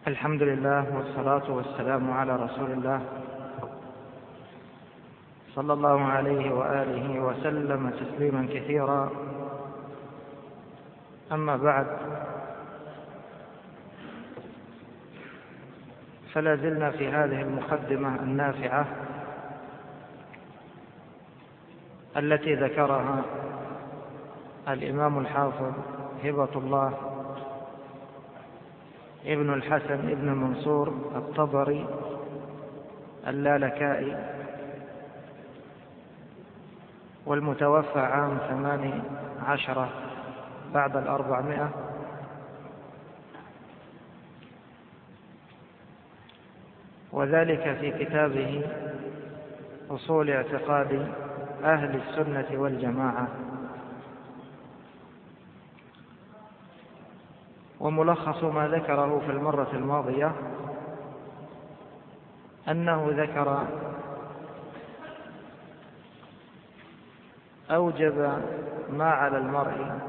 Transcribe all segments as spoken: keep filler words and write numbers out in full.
الحمد لله والصلاة والسلام على رسول الله صلى الله عليه وآله وسلم تسليما كثيرا. أما بعد، فلا زلنا في هذه المقدمة النافعة التي ذكرها الإمام الحافظ هبة الله ابن الحسن ابن منصور الطبري اللالكائي، والمتوفى عام ثمان عشرة بعد الأربعمائة، وذلك في كتابه أصول اعتقاد أهل السنة والجماعة. وملخص ما ذكره في المرة الماضية أنه ذكر أوجب ما على المرء،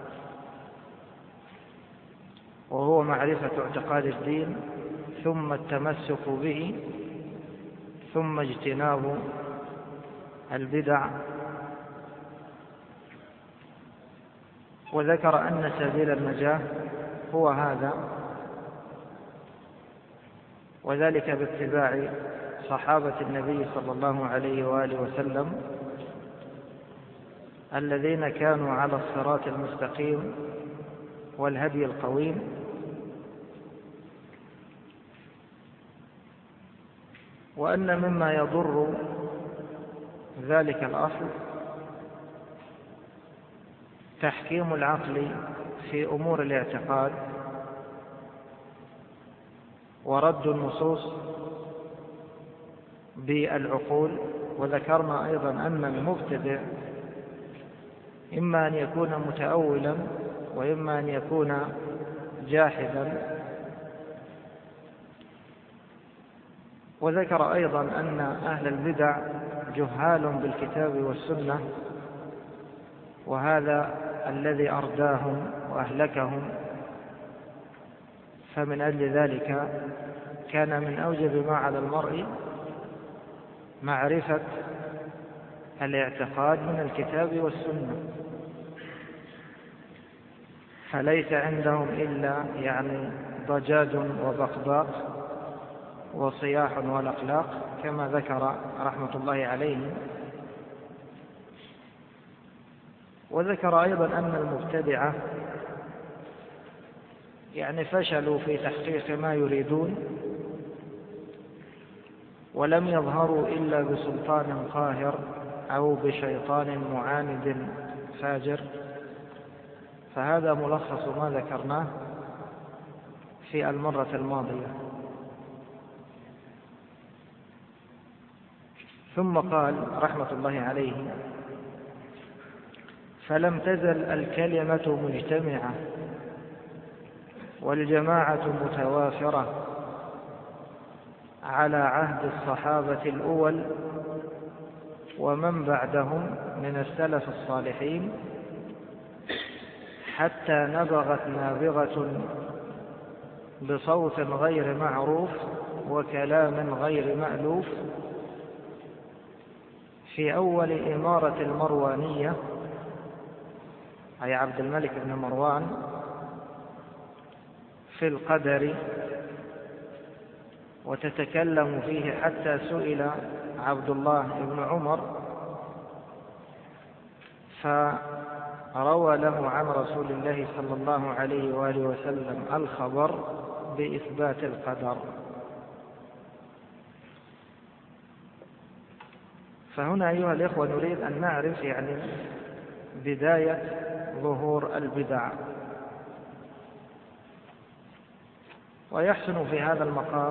وهو معرفة اعتقاد الدين، ثم التمسك به، ثم اجتناب البدع. وذكر أن سبيل النجاة هو هذا، وذلك باتباع صحابة النبي صلى الله عليه وآله وسلم الذين كانوا على الصراط المستقيم والهدي القويم. وأن مما يضر ذلك الأصل تحكيم العقل في أمور الاعتقاد ورد النصوص بالعقول. وذكرنا أيضا أن المبتدع إما أن يكون متأولا وإما أن يكون جاحدا. وذكر أيضا أن أهل البدع جهال بالكتاب والسنة، وهذا الذي أرداهم وأهلكهم. فمن أجل ذلك كان من أوجب ما على المرء معرفة الاعتقاد من الكتاب والسنة، فليس عندهم إلا يعني ضجاج وبقباق وصياح والأقلاق كما ذكر رحمة الله عليه. وذكر أيضا أن المبتدعة يعني فشلوا في تحقيق ما يريدون، ولم يظهروا إلا بسلطان قاهر أو بشيطان معاند فاجر. فهذا ملخص ما ذكرناه في المرة الماضية. ثم قال رحمة الله عليه: فلم تزل الكلمة مجتمعة والجماعة متوافرة على عهد الصحابة الأول ومن بعدهم من السلف الصالحين، حتى نبغت نابغة بصوت غير معروف وكلام غير مألوف في أول إمارة المروانية، أي عبد الملك بن مروان، في القدر، وتتكلم فيه حتى سئل عبد الله بن عمر فروى له عن رسول الله صلى الله عليه وآله وسلم الخبر بإثبات القدر. فهنا أيها الإخوة نريد أن نعرف يعني بداية ظهور البدع. ويحسن في هذا المقام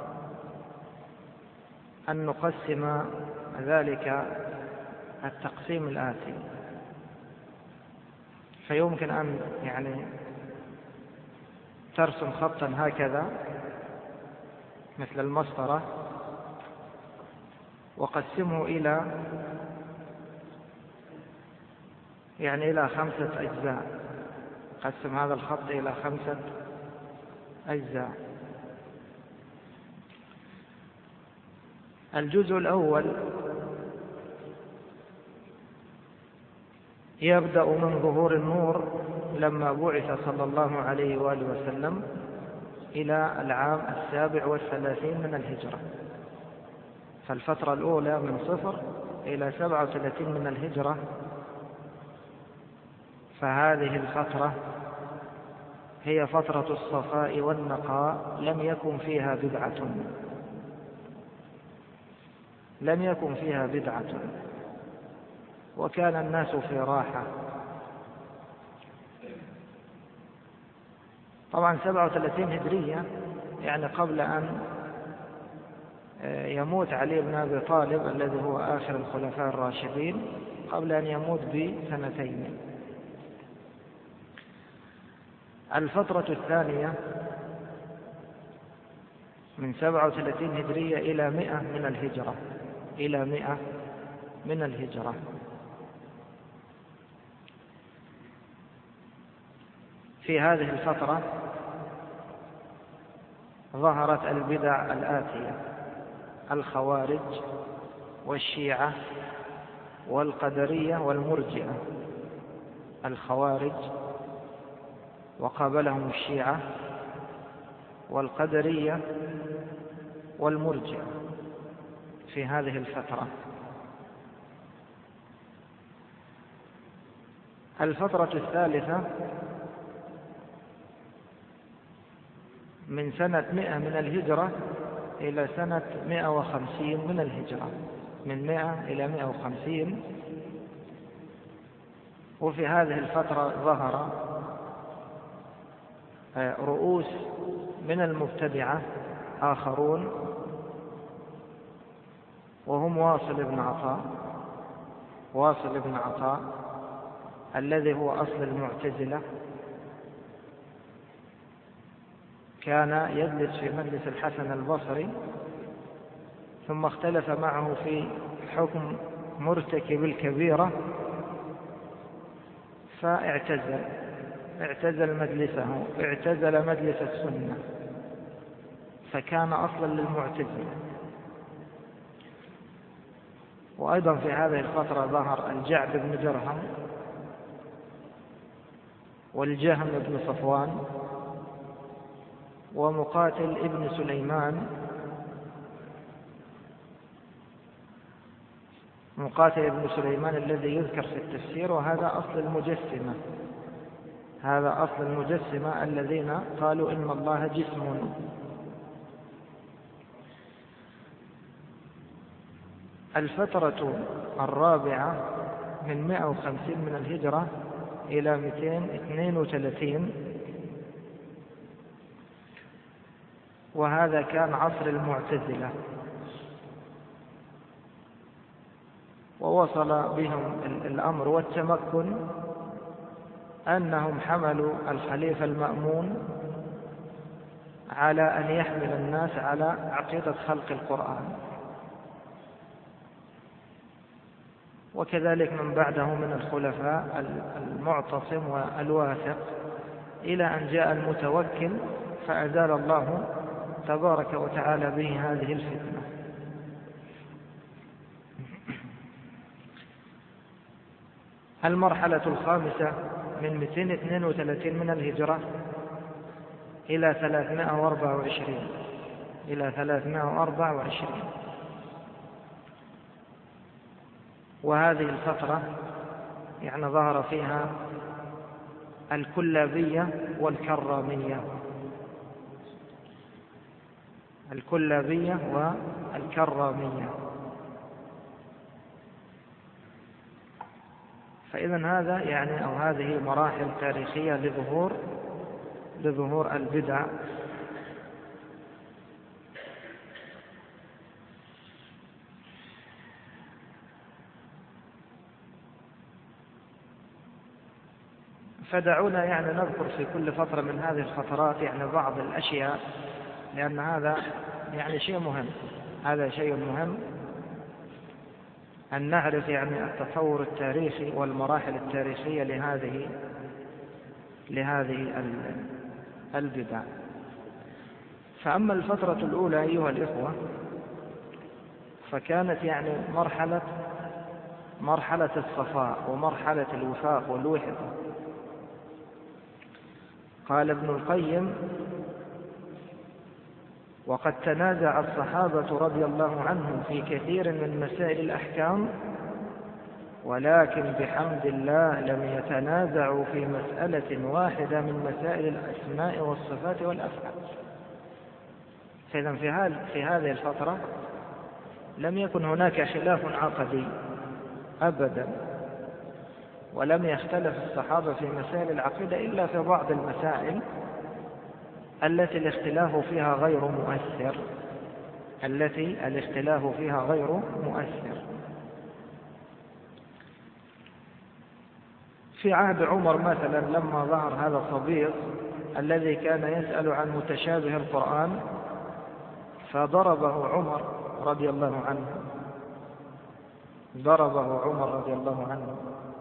أن نقسم ذلك التقسيم الآتي. فيمكن أن يعني ترسم خطا هكذا مثل المسطرة، وقسمه إلى يعني إلى خمسة أجزاء. قسم هذا الخط إلى خمسة أجزاء. الجزء الأول يبدأ من ظهور النور لما بعث صلى الله عليه وآله وسلم إلى العام السابع والثلاثين من الهجرة، فالفترة الأولى من صفر إلى سبعة وثلاثين من الهجرة، فهذه الفترة هي فترة الصفاء والنقاء، لم يكن فيها بدعة لم يكن فيها بدعة وكان الناس في راحة. طبعا سبعة وثلاثين هجرية يعني قبل أن يموت علي بن أبي طالب الذي هو آخر الخلفاء الراشدين، قبل أن يموت بسنتين. الفترة الثانية من سبعة وثلاثين هجرية إلى مئة من الهجرة إلى مئة من الهجرة. في هذه الفترة ظهرت البدع الآتية: الخوارج والشيعة والقدرية والمرجئة. الخوارج وقابلهم الشيعة والقدرية والمرجئة في هذه الفترة. الفترة الثالثة من سنة مئة من الهجرة إلى سنة مئة وخمسين من الهجرة، من مئة إلى مئة وخمسين. وفي هذه الفترة ظهر رؤوس من المبتدعة آخرون، وهم واصل بن عطاء واصل بن عطاء الذي هو أصل المعتزلة، كان يجلس في مجلس الحسن البصري، ثم اختلف معه في حكم مرتكب الكبيرة فاعتزل اعتزل مجلسه، اعتزل مجلس السنة، فكان أصلا للمعتزلة. وأيضا في هذه الفترة ظهر الجعد بن درهم والجهم بن صفوان ومقاتل ابن سليمان مقاتل ابن سليمان الذي يذكر في التفسير، وهذا أصل المجسمة هذا أصل المجسمة الذين قالوا إن الله جسم. الفترة الرابعة من مئة وخمسين من الهجرة إلى مئتين واثنين وثلاثين، وهذا كان عصر المعتزلة، ووصل بهم الأمر والتمكن أنهم حملوا الخليفة المأمون على أن يحمل الناس على عقيدة خلق القرآن، وكذلك من بعده من الخلفاء المعتصم والواثق، إلى أن جاء المتوكل فأزال الله تبارك وتعالى به هذه الفتنة. المرحلة الخامسة من مئتين واثنين وثلاثين من الهجرة إلى ثلاثمائة وأربعة وعشرين إلى ثلاثمائة وأربعة وعشرين، وهذه الفترة يعني ظهر فيها الكلابية والكرامية الكلابية والكرامية فإذا هذا يعني أو هذه مراحل تاريخية لظهور لظهور البدع. فدعونا يعني نذكر في كل فترة من هذه الفترات يعني بعض الأشياء، لأن هذا يعني شيء مهم هذا شيء مهم أن نعرف يعني التطور التاريخي والمراحل التاريخية لهذه لهذه البدع. فأما الفترة الأولى أيها الإخوة فكانت يعني مرحلة مرحلة الصفاء ومرحلة الوفاق والوحدة. قال ابن القيم: وقد تنازع الصحابة رضي الله عنهم في كثير من مسائل الأحكام، ولكن بحمد الله لم يتنازعوا في مسألة واحدة من مسائل الأسماء والصفات والأفعال. فإذا في هذه الفترة لم يكن هناك خلاف عقدي أبدا، ولم يختلف الصحابة في مسائل العقيدة إلا في بعض المسائل التي الاختلاف فيها غير مؤثر التي الاختلاف فيها غير مؤثر. في عهد عمر مثلا لما ظهر هذا الصبيغ الذي كان يسأل عن متشابه القرآن، فضربه عمر رضي الله عنه ضربه عمر رضي الله عنه.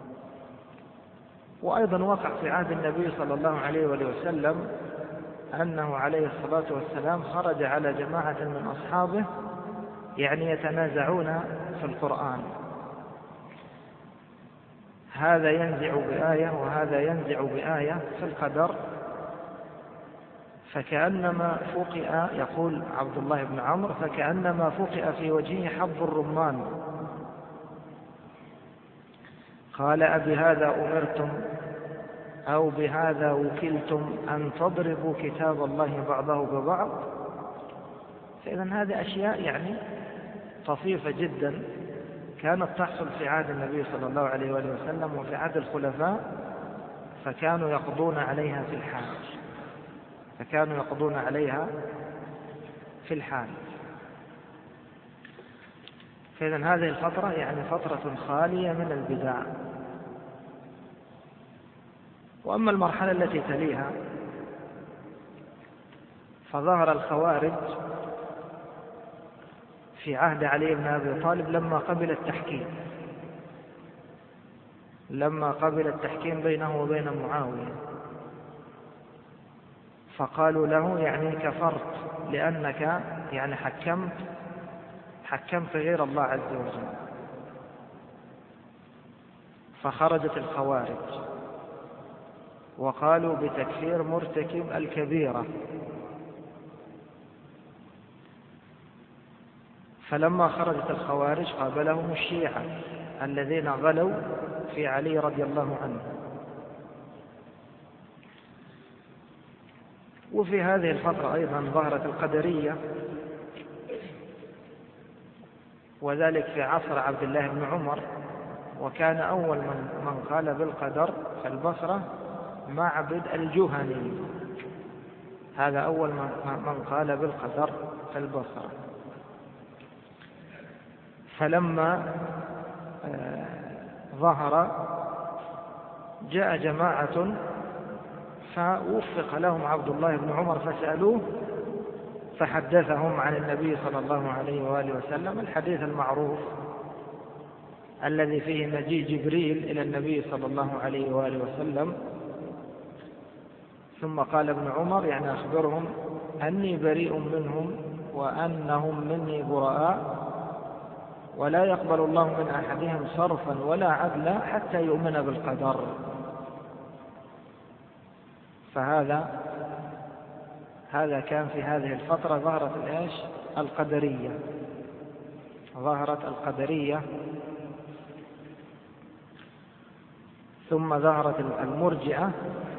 وأيضا وقع في عهد النبي صلى الله عليه وسلم أنه عليه الصلاة والسلام خرج على جماعة من أصحابه يعني يتنازعون في القرآن، هذا ينزع بآية وهذا ينزع بآية في القدر، فكأنما فقئ، يقول عبد الله بن عمرو، فكأنما فقئ في وجهه حب الرمان. قال: أبهذا أمرتم أو بهذا وكلتم أن تضربوا كتاب الله بعضه ببعض؟ فإذا هذه أشياء يعني طفيفة جدا كانت تحصل في عهد النبي صلى الله عليه وآله وسلم وفي عهد الخلفاء، فكانوا يقضون عليها في الحال فكانوا يقضون عليها في الحال فإذا هذه الفترة يعني فترة خالية من البدع. وأما المرحلة التي تليها فظهر الخوارج في عهد علي بن أبي طالب لما قبل التحكيم لما قبل التحكيم بينه وبين معاوية، فقالوا له: يعني كفرت لأنك يعني حكمت حكمت غير الله عز وجل. فخرجت الخوارج وقالوا بتكفير مرتكب الكبيرة. فلما خرجت الخوارج قابلهم الشيعة الذين غلوا في علي رضي الله عنه. وفي هذه الفترة أيضا ظهرت القدرية، وذلك في عصر عبد الله بن عمر، وكان أول من, من قال بالقدر في البصرة معبد الجهني، هذا أول من قال بالقدر في البصرة. فلما ظهر جاء جماعة فوفق لهم عبد الله بن عمر فسألوه فحدثهم عن النبي صلى الله عليه وآله وسلم الحديث المعروف الذي فيه مجيء جبريل إلى النبي صلى الله عليه وآله وسلم. ثم قال ابن عمر: يعني أخبرهم أني بريء منهم وأنهم مني براء، ولا يقبل الله من أحدهم صرفا ولا عدلا حتى يؤمن بالقدر. فهذا هذا كان في هذه الفترة ظهرت الإيش القدرية ظهرت القدرية ثم ظهرت المرجئة.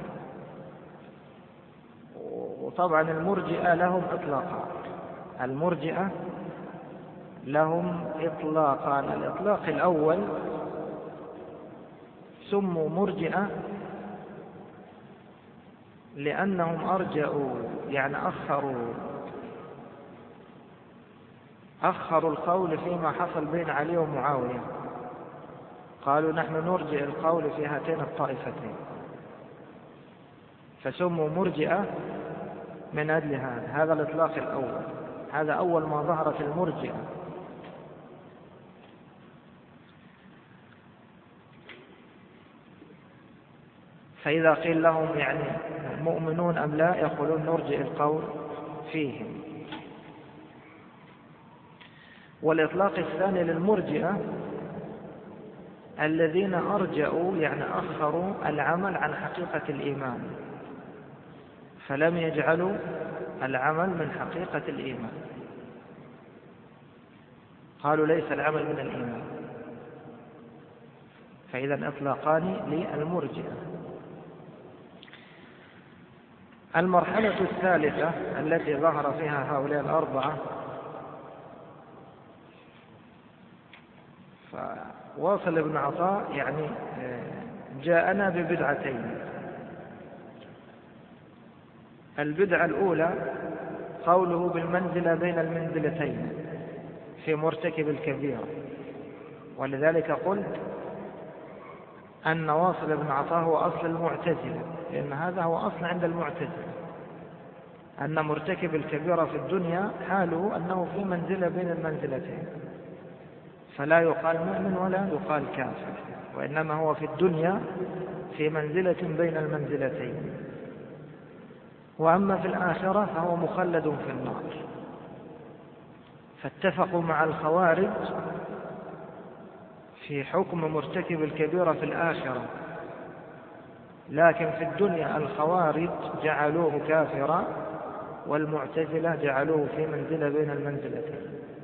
وطبعا المرجئة لهم إطلاقا المرجئة لهم إطلاقا الإطلاق الأول سموا مرجئة لأنهم أرجعوا يعني أخروا أخروا القول فيما حصل بين علي ومعاوية. قالوا: نحن نرجع القول في هاتين الطائفتين، فسموا مرجئة من أجل هذا هذا الإطلاق الأول. هذا أول ما ظهرت المرجئة. فإذا قيل لهم يعني مؤمنون أم لا، يقولون نرجئ القول فيهم. والإطلاق الثاني للمرجئة الذين أرجأوا يعني أخروا العمل عن حقيقة الإيمان، فلم يجعلوا العمل من حقيقة الإيمان، قالوا ليس العمل من الإيمان، فإذا إطلاقان للمرجئة. المرحلة الثالثة التي ظهر فيها هؤلاء الأربعة، فواصل بن عطاء يعني جاءنا ببدعتين. البدعة الأولى قوله بالمنزلة بين المنزلتين في مرتكب الكبيرة، ولذلك قلت أن واصل بن عطاء هو أصل المعتزلة، لأن هذا هو أصل عند المعتزلة، أن مرتكب الكبيرة في الدنيا حاله أنه في منزلة بين المنزلتين، فلا يقال مؤمن ولا يقال كافر، وإنما هو في الدنيا في منزلة بين المنزلتين، وأما في الآخرة فهو مخلد في النار. فاتفقوا مع الخوارج في حكم مرتكب الكبيرة في الآخرة، لكن في الدنيا الخوارج جعلوه كافرا والمعتزلة جعلوه في منزلة بين المنزلتين.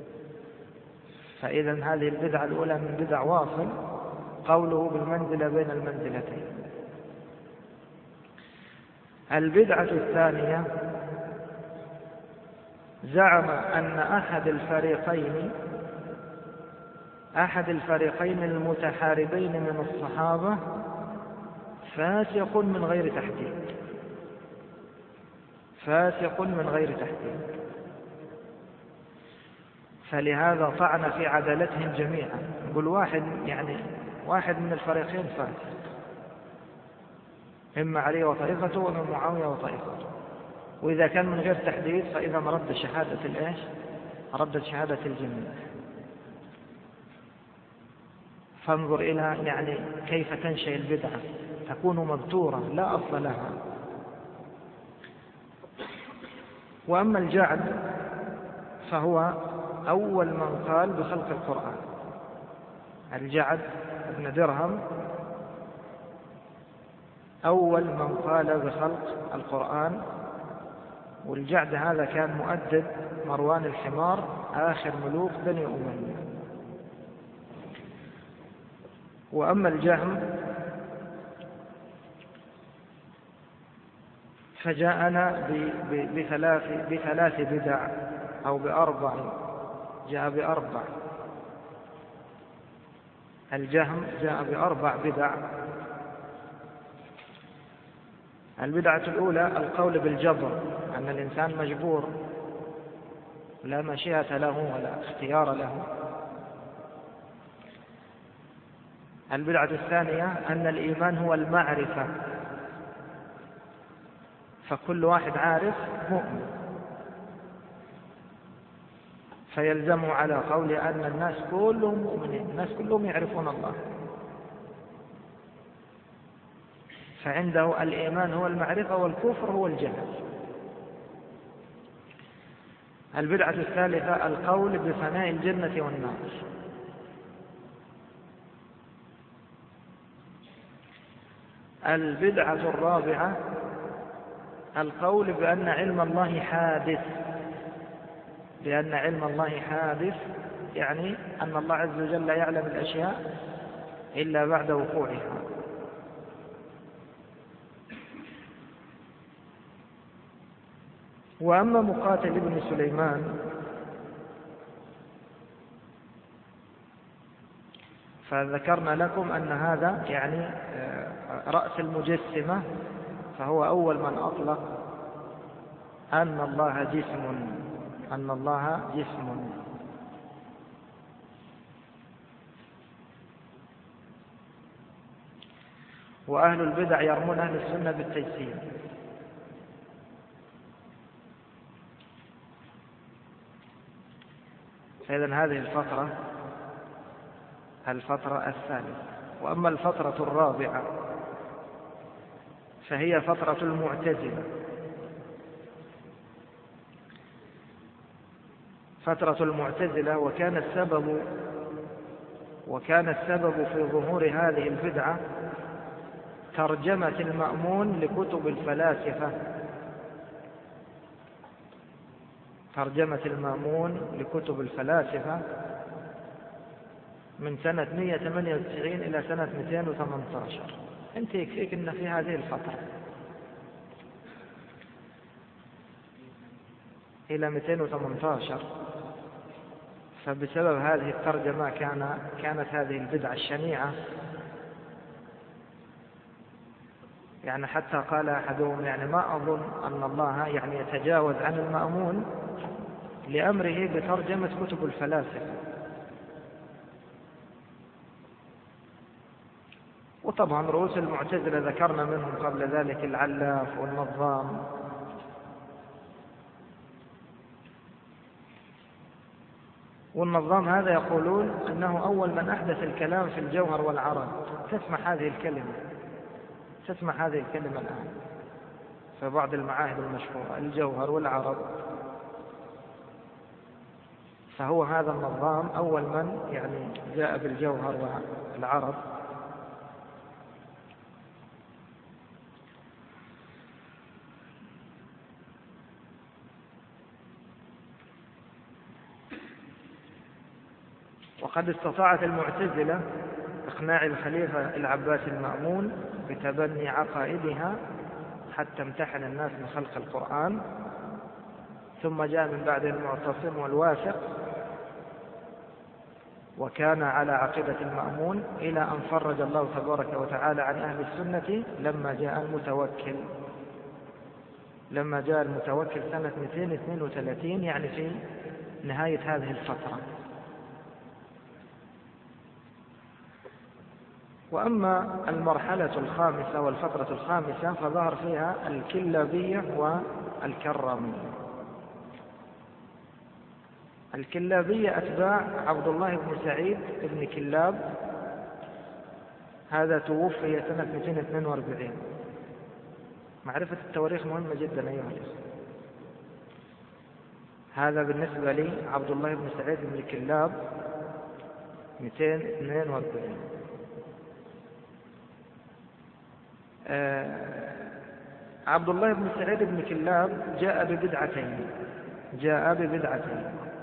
فإذا هذه البدعة الأولى من بدع واصل قوله بالمنزلة بين المنزلتين. البدعة الثانية زعم أن أحد الفريقين أحد الفريقين المتحاربين من الصحابة فاسق من غير تحديد، فاسق من غير تحديد، فلهذا طعن في عدالتهم جميعا. يقول واحد يعني واحد من الفريقين فاسق، إما علي وطائفته وإما معاوية وطائفته، وإذا كان من غير تحديد فإذا رد شهادة الإيش؟ ردت شهادة الجميع. فانظر إلى يعني كيف تنشأ البدعة، تكون مبتورة لا أصل لها. وأما الجعد فهو أول من قال بخلق القرآن. الجعد ابن درهم أول من قال بخلق القرآن، والجعد هذا كان مؤدب مروان الحمار آخر ملوك بني أمية. وأما الجهم فجاءنا بثلاث بثلاث بدع أو بأربع، جاء بأربع. الجهم جاء بأربع بدع. البدعة الأولى القول بالجبر، أن الإنسان مجبور لا مشيئة له ولا اختيار له. البدعة الثانية أن الإيمان هو المعرفة، فكل واحد عارف مؤمن، فيلزم على قول أن الناس كلهم مؤمنين، الناس كلهم يعرفون الله، فعنده الإيمان هو المعرفة والكفر هو الجهل. البدعة الثالثة القول بفناء الجنة والنار. البدعة الرابعة القول بأن علم الله حادث، بأن علم الله حادث يعني أن الله عز وجل لا يعلم الأشياء إلا بعد وقوعها. وأما مقاتل ابن سليمان فذكرنا لكم أن هذا يعني رأس المجسمة، فهو أول من أطلق أن الله جسم، أن الله جسم. وأهل البدع يرمون أهل السنة بالتجسيم. فإذا هذه الفترة الفترة الثالثة. وأما الفترة الرابعة فهي فترة المعتزلة. فترة المعتزلة، وكان السبب وكان السبب في ظهور هذه البدعة ترجمة المأمون لكتب الفلاسفة ترجمة المأمون لكتب الفلاسفة من سنة مئة وثمانية وتسعين إلى سنة مئتين وثمانية عشر. أنت يكفيك أن في هذه الفترة إلى مئتين وثمانية عشر، فبسبب هذه الترجمة كان كانت هذه البدعة الشنيعة. يعني حتى قال أحدهم يعني ما أظن أن الله يعني يتجاوز عن المأمون لأمره بترجمة كتب الفلاسفة. وطبعا رؤوس المعتزلة ذكرنا منهم قبل ذلك العلاف والنظام. والنظام هذا يقولون أنه أول من أحدث الكلام في الجوهر والعرض. تسمع هذه الكلمة تسمع هذه الكلمة الآن في بعض المعاهد المشهورة، الجوهر والعرض. فهو هذا النظام أول من يعني جاء بالجوهر والعرض. وقد استطاعت المعتزلة إقناع الخليفة العباس المأمون بتبني عقائدها حتى امتحن الناس من خلق القرآن، ثم جاء من بعد المعتصم والواثق وكان على عقيدة المأمون إلى أن فرج الله تبارك وتعالى عن أهل السنة لما جاء المتوكل لما جاء المتوكل سنة مئتين واثنين وثلاثين، يعني في نهاية هذه الفترة. وأما المرحلة الخامسة والفترة الخامسة فظهر فيها الكلابية والكرامية. الكلابية أتباع عبد الله بن سعيد بن كلاب، هذا توفي سنة مئتين واثنين وأربعين. معرفة التواريخ مهمة جدا أيها الأخوة. هذا بالنسبة لي عبد الله بن سعيد بن كلاب مئتين واثنين وأربعين. آه عبد الله بن سعيد بن كلاب جاء ببدعتين جاء ببدعتين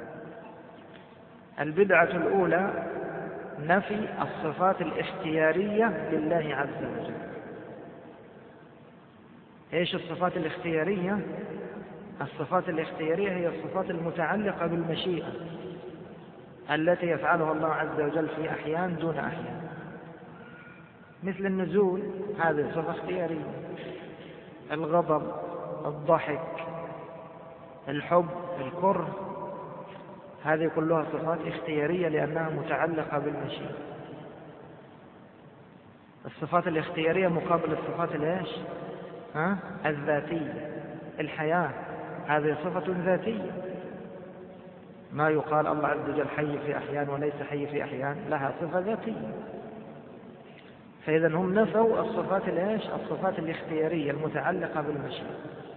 البدعة الأولى نفي الصفات الاختيارية لله عز وجل. ايش الصفات الاختيارية؟ الصفات الاختيارية هي الصفات المتعلقة بالمشيئة التي يفعلها الله عز وجل في أحيان دون أحيان، مثل النزول، هذه صفة اختيارية. الغضب، الضحك، الحب، الكره، هذه كلها صفات اختيارية لأنها متعلقة بالمشيئة. الصفات الاختيارية مقابل الصفات الايش؟ ها؟ الذاتية. الحياة هذه صفة ذاتية، ما يقال الله عز وجل حي في أحيان وليس حي في أحيان، لها صفة ذاتية. فإذا هم نفوا الصفات الايش؟ الصفات الاختيارية المتعلقة بالمشيئة.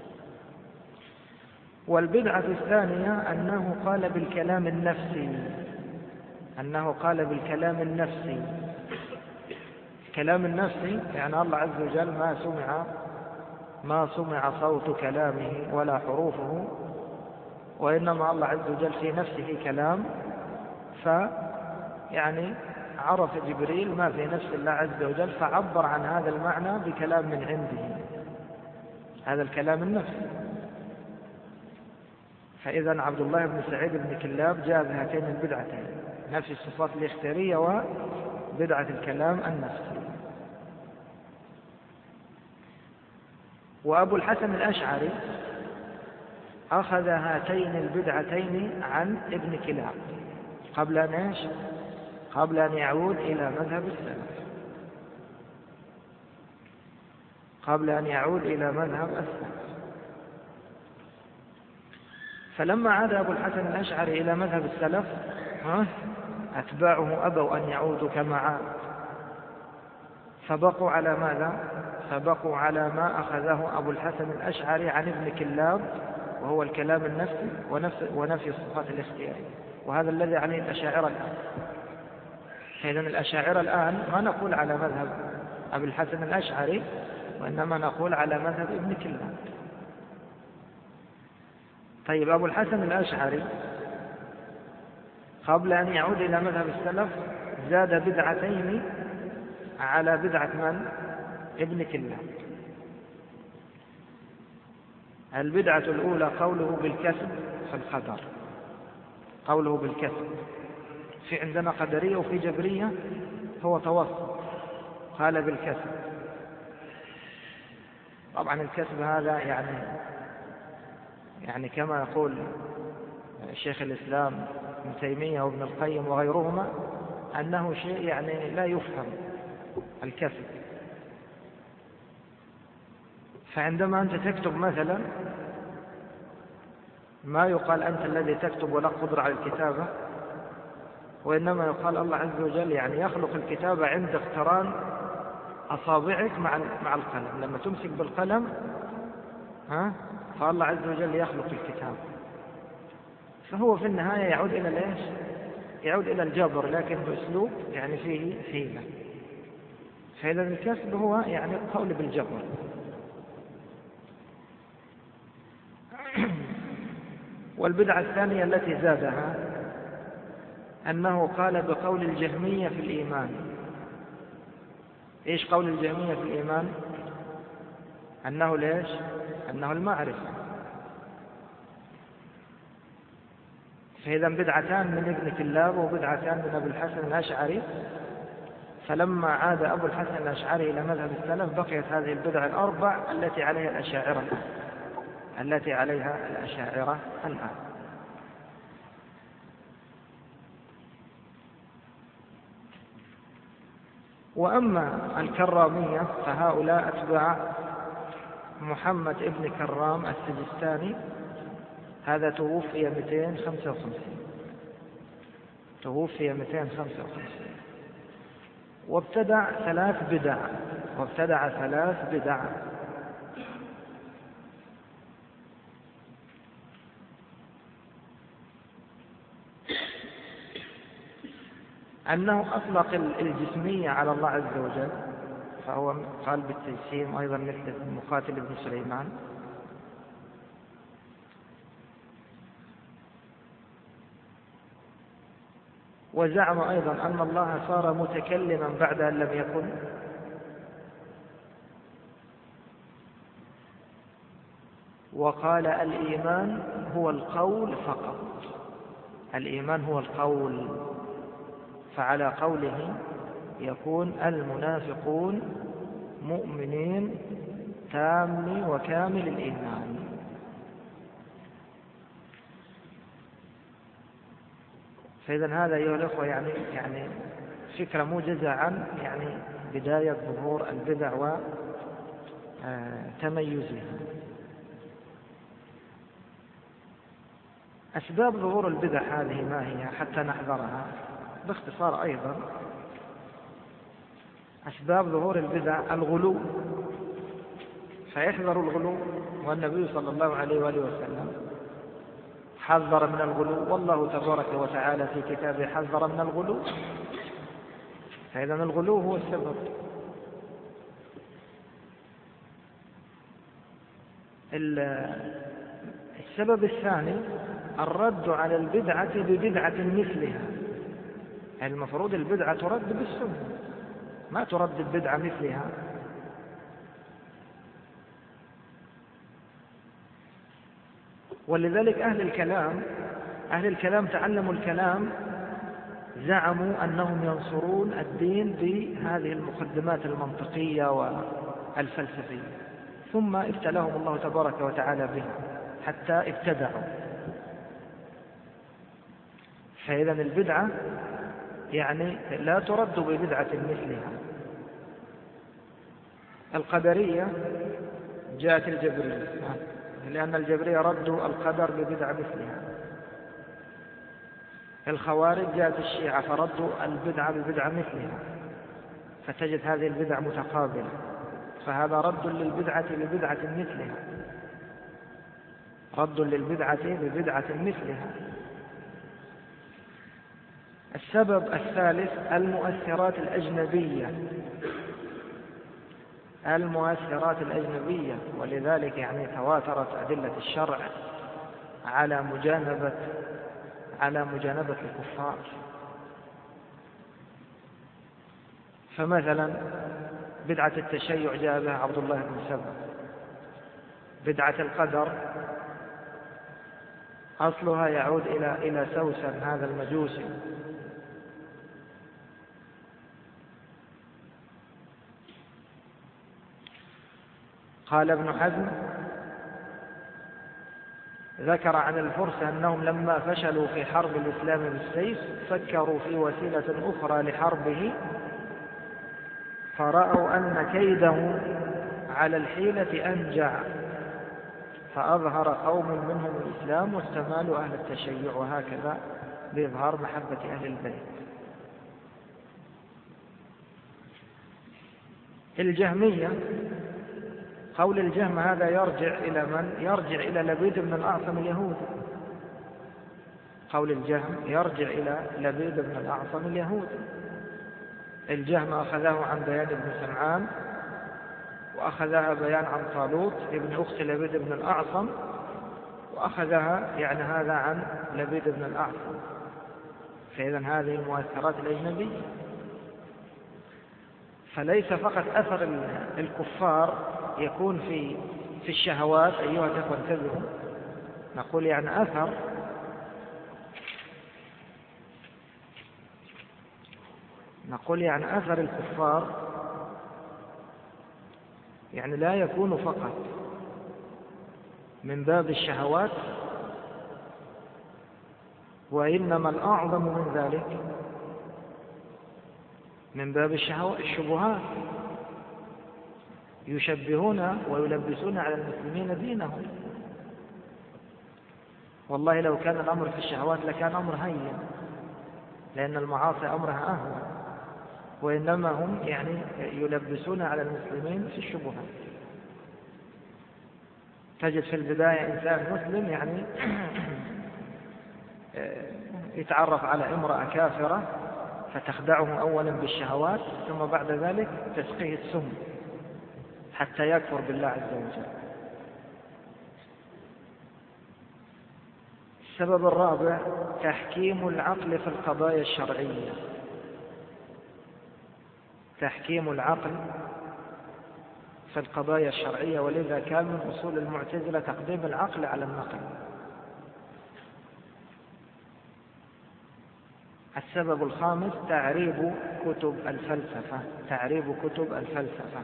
والبدعة الثانية أنه قال بالكلام النفسي أنه قال بالكلام النفسي الكلام النفسي يعني الله عز وجل ما سمع ما سمع صوت كلامه ولا حروفه، وإنما الله عز وجل في نفسه كلام، فيعني عرف جبريل ما في نفس الله عز وجل فعبر عن هذا المعنى بكلام من عنده، هذا الكلام النفسي. فإذا عبد الله بن سعيد بن كلاب جاء بهاتين البدعتين، نفس الصفات الاختيارية وبدعة الكلام النفسي. وأبو الحسن الأشعري أخذ هاتين البدعتين عن ابن كلاب قبل أن ايش؟ قبل أن يعود إلى مذهب السلف قبل أن يعود إلى مذهب السلف فلما عاد أبو الحسن الأشعري إلى مذهب السلف أتباعه أبوا أن يعودوا كما عاد، فبقوا على ماذا؟ فبقوا على ما أخذه أبو الحسن الأشعري عن ابن كلاب، وهو الكلام النفسي ونفي, ونفي الصفات الاختيارية، وهذا الذي عليه الأشاعرة الآن. فإذا الأشاعرة الآن ما نقول على مذهب أبي الحسن الأشعري، وإنما نقول على مذهب ابن كلاب. طيب أبو الحسن الأشعري قبل أن يعود إلى مذهب السلف زاد بدعتين على بدعة من؟ ابن كلاب. البدعة الأولى قوله بالكسب في القدر، قوله بالكسب. في عندنا قدرية وفي جبرية، هو توسط قال بالكسب. طبعا الكسب هذا يعني يعني كما يقول شيخ الإسلام ابن تيمية وابن القيم وغيرهما أنه شيء يعني لا يفهم الكسب. فعندما أنت تكتب مثلا ما يقال أنت الذي تكتب ولا قدرة على الكتابة، وإنما يقال الله عز وجل يعني يخلق الكتابة عند اقتران أصابعك مع مع القلم. لما تمسك بالقلم ها فالله عز وجل يخلق الكتابة. فهو في النهاية يعود إلى ليش؟ يعود إلى الجبر، لكن بأسلوب يعني فيه حيلة. فإذا الكسب هو يعني القول بالجبر. والبدعة الثانية التي زادها أنه قال بقول الجهمية في الإيمان. إيش قول الجهمية في الإيمان؟ أنه ليش؟ أنه المعرفة. فإذا بدعتان من ابن كلاب وبدعتان من أبي الحسن الأشعري. فلما عاد أبو الحسن الأشعري إلى مذهب السلف بقيت هذه البدع الأربع التي عليها الأشاعرة التي عليها الأشاعرة الآن. وأما الكرامية فهؤلاء أتباع محمد ابن كرام السجستاني، هذا توفي مئتين وخمسة وخمسين توفي مئتين وخمسة وخمسين وابتدع ثلاث بدع وابتدع ثلاث بدع أنه أطلق الجسمية على الله عز وجل، فهو قال بالتجسيم أيضا مثل مقاتل بن سليمان. وزعم أيضا أن الله صار متكلما بعد أن لم يكن. وقال الإيمان هو القول فقط، الإيمان هو القول. فعلى قوله يكون المنافقون مؤمنين تام وكامل الإيمان. فإذا هذا أيها الأخوة يعني يعني فكرة موجزة عن يعني بداية ظهور البدع وتميزها. أسباب ظهور البدع هذه ما هي حتى نحذرها باختصار أيضا؟ أسباب ظهور البدع الغلو، فيحذر الغلو، والنبي صلى الله عليه وآله وسلم حذر من الغلو، والله تبارك وتعالى في كتابه حذر من الغلو. فإذا الغلو هو السبب. السبب الثاني الرد على البدعة ببدعة مثلها. المفروض البدعة ترد بالسنة، ما ترد البدعة مثلها. ولذلك أهل الكلام أهل الكلام تعلموا الكلام، زعموا أنهم ينصرون الدين بهذه المقدمات المنطقية والفلسفية، ثم ابتلاهم الله تبارك وتعالى بها حتى ابتدعوا. فإذا البدعة يعني لا ترد ببدعة مثلها. القدرية جاءت الجبرية، لأن الجبرية ردوا القدر ببدعة مثلها. الخوارج جاءت الشيعة فردوا البدعة ببدعة مثلها، فتجد هذه البدع متقابلة، فهذا رد للبدعة ببدعة مثلها. رد للبدعة ببدعة مثلها. السبب الثالث المؤثرات الأجنبية المؤثرات الأجنبية ولذلك يعني تواترت أدلة الشرع على مجانبة على مجانبة الكفار. فمثلا بدعة التشيع جاء بها عبد الله بن سبأ. بدعة القدر أصلها يعود إلى إلى سوسن هذا المجوسي. قال ابن حزم ذكر عن الفرس أنهم لما فشلوا في حرب الإسلام بالسيف فكروا في وسيلة أخرى لحربه، فرأوا أن كيده على الحيلة أنجع، فأظهر قوم منهم الإسلام واستمالوا أهل التشيع، وهكذا بإظهار محبة أهل البيت. الجهمية، قول الجهم هذا يرجع إلى من؟ يرجع إلى لبيد بن الأعصم اليهودي. قول الجهم يرجع إلى لبيد بن الأعصم اليهودي. الجهم أخذه عن بيان بن سمعان، وأخذها بيان عن طالوت ابن أخت لبيد بن الأعصم، وأخذها يعني هذا عن لبيد بن الأعصم. فإذا هذه المؤثرات الأجنبية. فليس فقط أثر الكفار يكون في في الشهوات. أيها الأخوة انتبهوا، نقول يعني أثر نقول يعني أثر الكفار يعني لا يكون فقط من باب الشهوات، وإنما الأعظم من ذلك من باب الشبهات. يشبهون ويلبسون على المسلمين دينهم. والله لو كان الأمر في الشهوات لكان أمر هين، لأن المعاصي أمرها أهون، وإنما هم يعني يلبسون على المسلمين في الشبهات. تجد في البداية إنسان مسلم يعني يتعرف على امرأة كافرة فتخدعه أولا بالشهوات، ثم بعد ذلك تسقيه السم حتى يكفر بالله عز وجل. السبب الرابع تحكيم العقل في القضايا الشرعية. تحكيم العقل في القضايا الشرعية، ولذا كان من أصول المعتزلة تقديم العقل على النقل. السبب الخامس تعريب كتب الفلسفة. تعريب كتب الفلسفة.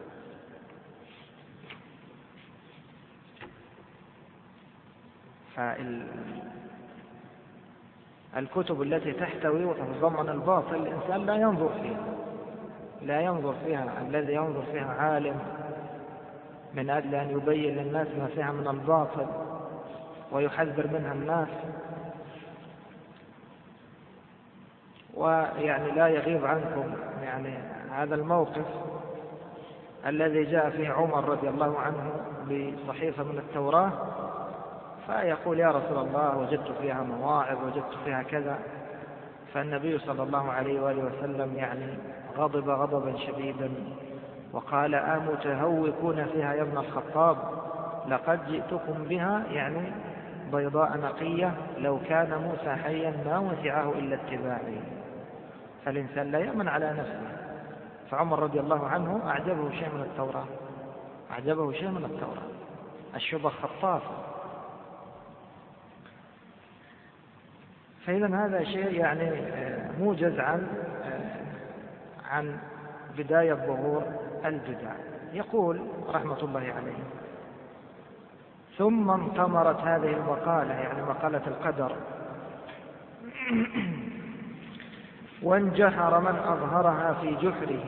فالكتب التي تحتوي وتتضمن الباطل الإنسان لا ينظر فيها لا ينظر فيها الذي ينظر فيها عالم من أجل أن يبين للناس ما فيها من الباطل ويحذر منها الناس. ويعني لا يغيب عنكم يعني هذا الموقف الذي جاء فيه عمر رضي الله عنه بصحيفة من التوراة، فيقول يا رسول الله وجدت فيها مواعظ وجدت فيها كذا، فالنبي صلى الله عليه وآله وسلم يعني غضب غضبا شديدا وقال أمتهوكون فيها يا ابن الخطاب، لقد جئتكم بها يعني بيضاء نقية، لو كان موسى حيا ما وسعه إلا اتباعي. فالإنسان لا يأمن على نفسه. فعمر رضي الله عنه أعجبه شيء من التوراة أعجبه شيء من التوراة الشبه خطافة. فإذا هذا شيء يعني موجز عن عن بداية ظهور البدع. يقول رحمة الله عليه: ثم انتمرت هذه المقالة يعني مقالة القدر وانجحر من أظهرها في جحره،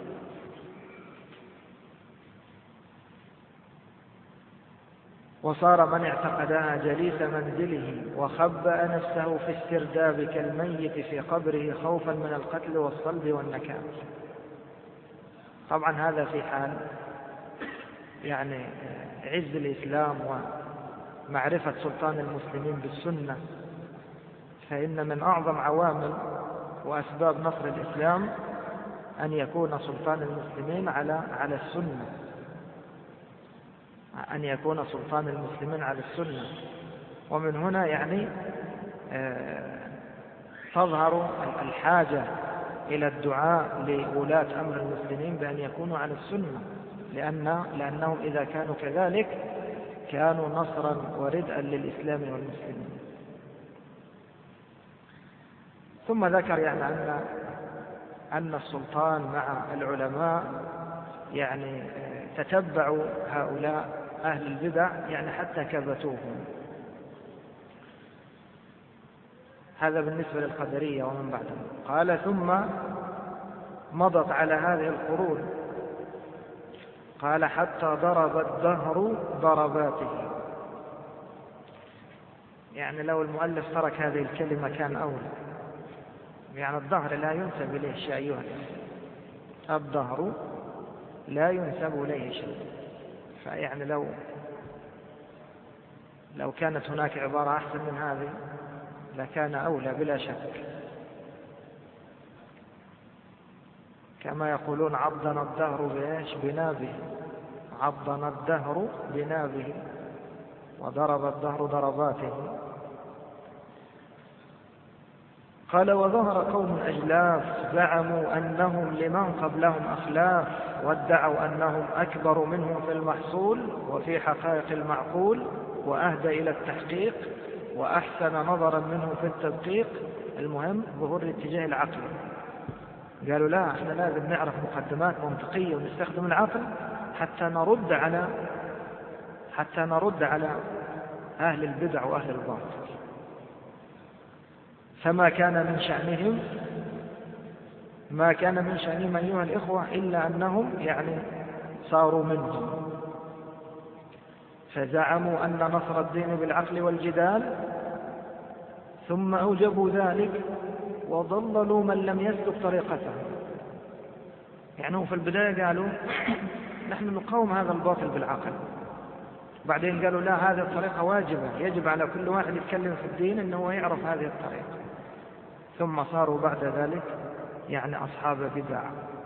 وصار من اعتقدها جليس منزله وخبأ نفسه في السرداب كالميت في قبره خوفا من القتل والصلب والنكال. طبعا هذا في حال يعني عز الإسلام معرفة سلطان المسلمين بالسنة، فإن من أعظم عوامل وأسباب نصر الإسلام أن يكون سلطان المسلمين على على السنة، أن يكون سلطان المسلمين على السنة. ومن هنا يعني تظهر الحاجة إلى الدعاء لولاة أمر المسلمين بأن يكونوا على السنة، لأن لأنهم إذا كانوا كذلك كانوا نصرا وردءا للإسلام والمسلمين. ثم ذكر يعني أن أن السلطان مع العلماء يعني تتبعوا هؤلاء أهل البدع يعني حتى كبتوهم. هذا بالنسبة للقدرية ومن بعدهم. قال ثم مضت على هذه القرون، قال حتى ضرب الدهر ضرباته. يعني لو المؤلف ترك هذه الكلمة كان أولى، يعني الدهر لا ينسب إليه شيء أيها الإخوة، الدهر لا ينسب إليه شيء. فيعني لو لو كانت هناك عبارة أحسن من هذه لكان أولى بلا شك. كما يقولون عضنا الدهر بإيش؟ بنابه، عضنا الدهر بنابه وضرب الدهر ضرباته. قال وظهر قوم أجلاف زعموا أنهم لمن قبلهم أخلاف، وادعوا أنهم أكبر منهم في المحصول وفي حقائق المعقول وأهدى إلى التحقيق وأحسن نظرا منهم في التدقيق. المهم ظهور الاتجاه العقلي. قالوا لا، احنا لازم نعرف مقدمات منطقية ونستخدم العقل حتى نرد على حتى نرد على أهل البدع وأهل الباطل. فما كان من شأنهم ما كان من شأنهم أيها الإخوة إلا أنهم يعني صاروا منهم، فزعموا أن نصر الدين بالعقل والجدال، ثم أوجبوا ذلك وضللوا من لم يسلك طريقته. يعني هم في البداية قالوا نحن نقاوم هذا الباطل بالعقل، بعدين قالوا لا، هذه الطريقة واجبة، يجب على كل واحد يتكلم في الدين أنه يعرف هذه الطريقة. ثم صاروا بعد ذلك يعني أصحاب بدع.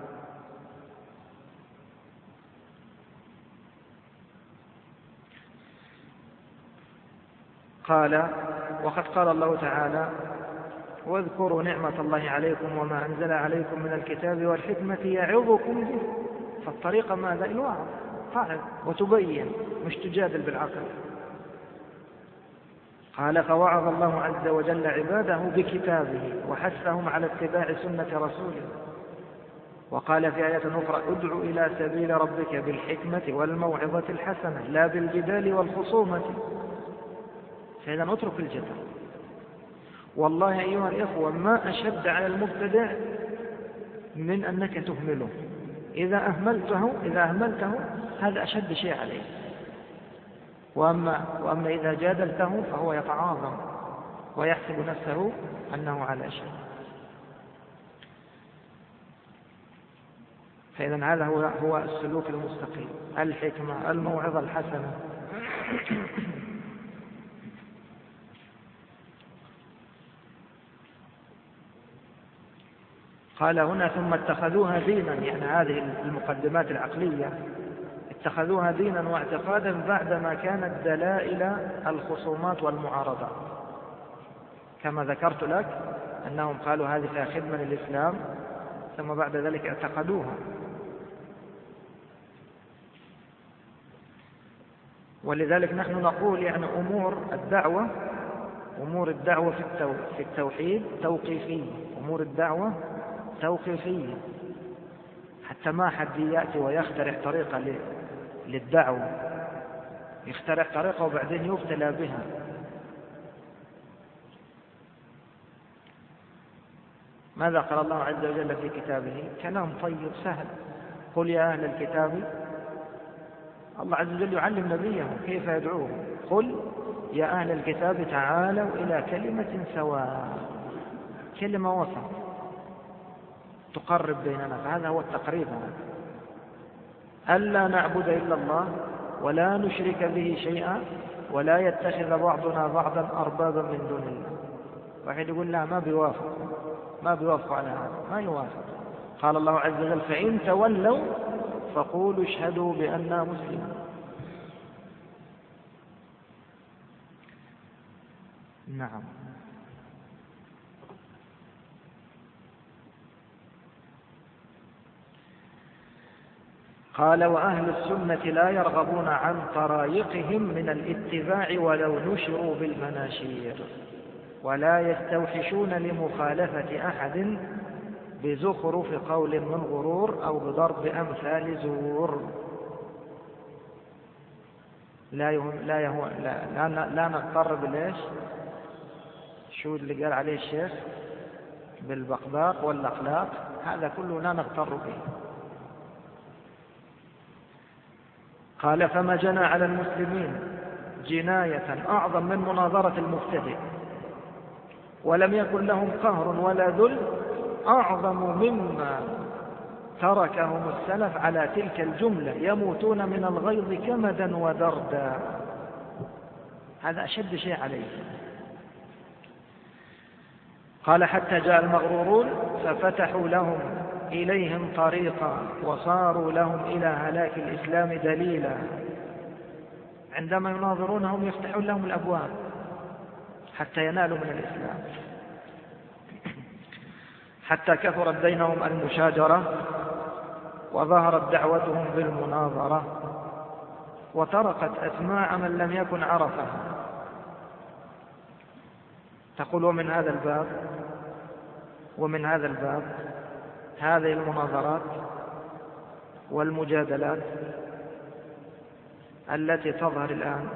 قال وقد قال الله تعالى واذكروا نعمة الله عليكم وما أنزل عليكم من الكتاب والحكمة يعظكم به. فالطريقة ماذا؟ الوعظ، تعظ وتبين، مش تجادل بالعقل. قال فوعظ الله عز وجل عباده بكتابه وحثهم على اتباع سنة رسوله. وقال في آية أخرى ادع إلى سبيل ربك بالحكمة والموعظة الحسنة لا بالجدال والخصومة. فإذا اترك الجدل. والله أيها الإخوة ما أشد على المبتدع من أنك تهمله. إذا أهملته إذا أهملته هذا أشد شيء عليه. وأما, وأما إذا جادلته فهو يتعاظم ويحسب نفسه أنه على شيء. فإذا هذا هو هو السلوك المستقيم، الحكمة، الموعظة الحسنة. قال هنا ثم اتخذوها دينا، يعني هذه المقدمات العقلية اتخذوها دينا واعتقادا بعدما كانت دلائل الخصومات والمعارضات. كما ذكرت لك أنهم قالوا هذه فيها خدمة للإسلام، ثم بعد ذلك اعتقدوها. ولذلك نحن نقول يعني أمور الدعوة أمور الدعوة في التوحيد توقيفية، أمور الدعوة توقيفية، حتى ما حد يأتي ويخترع طريقة للدعوة، يخترع طريقة وبعدين يبتلى بها. ماذا قال الله عز وجل في كتابه؟ كلام طيب سهل. قل يا أهل الكتاب، الله عز وجل يعلم نبيه كيف يدعوه. قل يا أهل الكتاب تعالوا إلى كلمة سواء، كلمة وسط تقرب بيننا، فهذا هو التقريب. ألا نعبد إلا الله ولا نشرك به شيئا ولا يتخذ بعضنا بعضا أربابا من دون الله. واحد يقول لا ما بيوافق ما بيوافق على هذا، ما يوافق. قال الله عز وجل فإن تولوا فقولوا اشهدوا بأننا مسلمون. نعم. قال وأهل السنة لا يرغبون عن طرائقهم من الاتباع ولو نشروا بالمناشير، ولا يستوحشون لمخالفة أحد بزخرف قول من غرور أو بضرب أمثال زور. لا يهم لا يهو لا, لا, لا نضطر بالإيش؟ شو اللي قال عليه الشيخ؟ بالبقباق والأخلاق، هذا كله لا نغتر به. قال فما جنى على المسلمين جناية أعظم من مناظرة المبتدئ ولم يكن لهم قهر ولا ذل أعظم مما تركهم السلف على تلك الجملة يموتون من الغيظ كمدا ودردا. هذا أشد شيء عليه. قال حتى جاء المغرورون ففتحوا لهم إليهم طريقا وصاروا لهم إلى هلاك الإسلام دليلا. عندما يناظرونهم يفتحون لهم الأبواب حتى ينالوا من الإسلام، حتى كثرت بينهم المشاجرة وظهرت دعوتهم بالمناظرة وطرقت أسماع من لم يكن عرفها. تقول ومن هذا الباب ومن هذا الباب هذه المناظرات والمجادلات التي تظهر الآن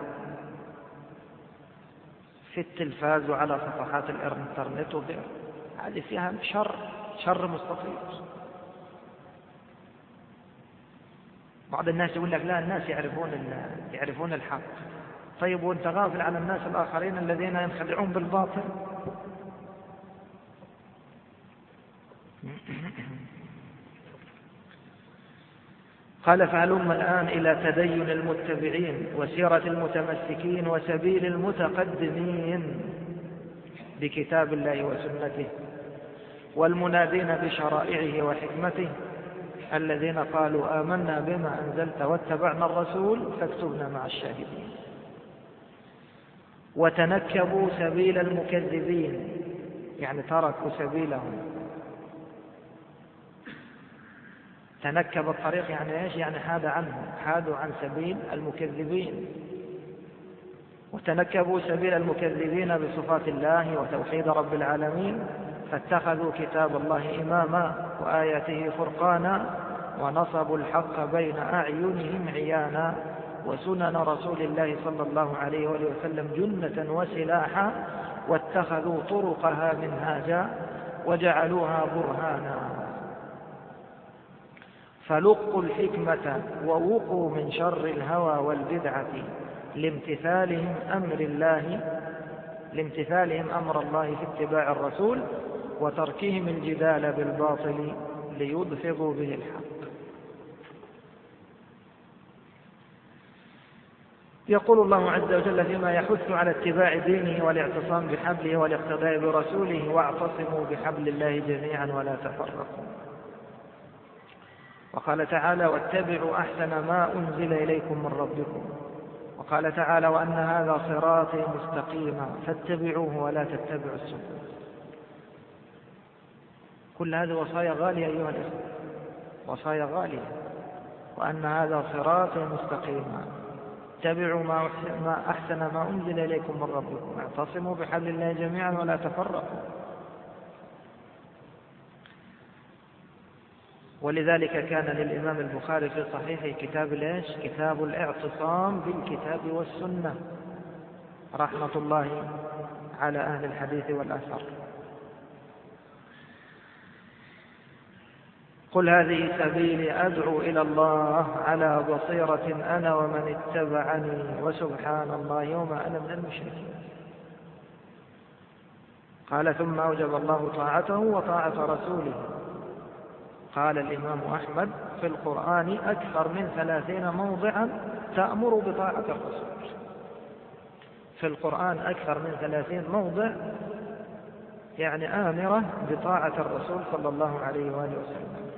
في التلفاز وعلى صفحات الإنترنت وغيره، هذه فيها شر شر مستطيل. بعض الناس يقول لك لا الناس يعرفون يعرفون الحق. طيب وانت غافل عن الناس الآخرين الذين ينخدعون بالباطل؟ قال فهلم الآن إلى تدين المتبعين وسيرة المتمسكين وسبيل المتقدمين بكتاب الله وسنته والمنادين بشرائعه وحكمته الذين قالوا آمنا بما أنزلت واتبعنا الرسول فاكتبنا مع الشاهدين. وتنكبوا سبيل المكذبين، يعني تركوا سبيلهم. تنكب الطريق يعني ايش؟ يعني حاد عنهم، حادوا عن سبيل المكذبين. وتنكبوا سبيل المكذبين بصفات الله وتوحيد رب العالمين فاتخذوا كتاب الله إماما وآياته فرقانا ونصبوا الحق بين أعينهم عيانا وسنن رسول الله صلى الله عليه وسلم جنة وسلاحا واتخذوا طرقها منهاجا وجعلوها برهانا. فلقوا الحكمة ووقوا من شر الهوى والبدعة لامتثالهم أمر الله لامتثالهم أمر الله في اتباع الرسول وتركهم الجدال بالباطل ليدحضوا به الحق. يقول الله عز وجل فيما يحث على اتباع دينه والاعتصام بحبله والاقتداء برسوله واعتصموا بحبل الله جميعا ولا تفرقوا. وقال تعالى واتبعوا أحسن ما أنزل إليكم من ربكم. وقال تعالى وأن هذا صراطي مستقيما فاتبعوه ولا تتبعوا السبل. كل هذه وصايا غالية أيها الإخوة، وصايا غالية. وأن هذا صراطي مستقيما اتبعوا ما أحسن ما أنزل إليكم من ربكم اعتصموا بحبل الله جميعا ولا تفرقوا. ولذلك كان للإمام البخاري في صحيح كتاب الإيش؟ كتاب الاعتصام بالكتاب والسنة رحمة الله على أهل الحديث والأثر. قل هذه سبيلي أدعو إلى الله على بصيرة أنا ومن اتبعني وسبحان الله وما أنا من المشركين. قال ثم أوجب الله طاعته وطاعة رسوله قال الإمام أحمد في القرآن أكثر من ثلاثين موضعا تأمر بطاعة الرسول. في القرآن أكثر من ثلاثين موضع يعني آمرة بطاعة الرسول صلى الله عليه وآله وسلم.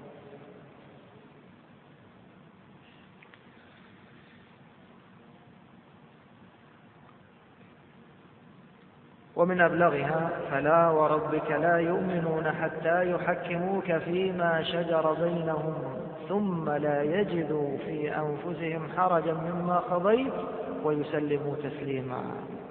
ومن أبلغها: فلا وربك لا يؤمنون حتى يحكموك فيما شجر بينهم ثم لا يجدوا في أنفسهم حرجا مما قضيت ويسلموا تسليما.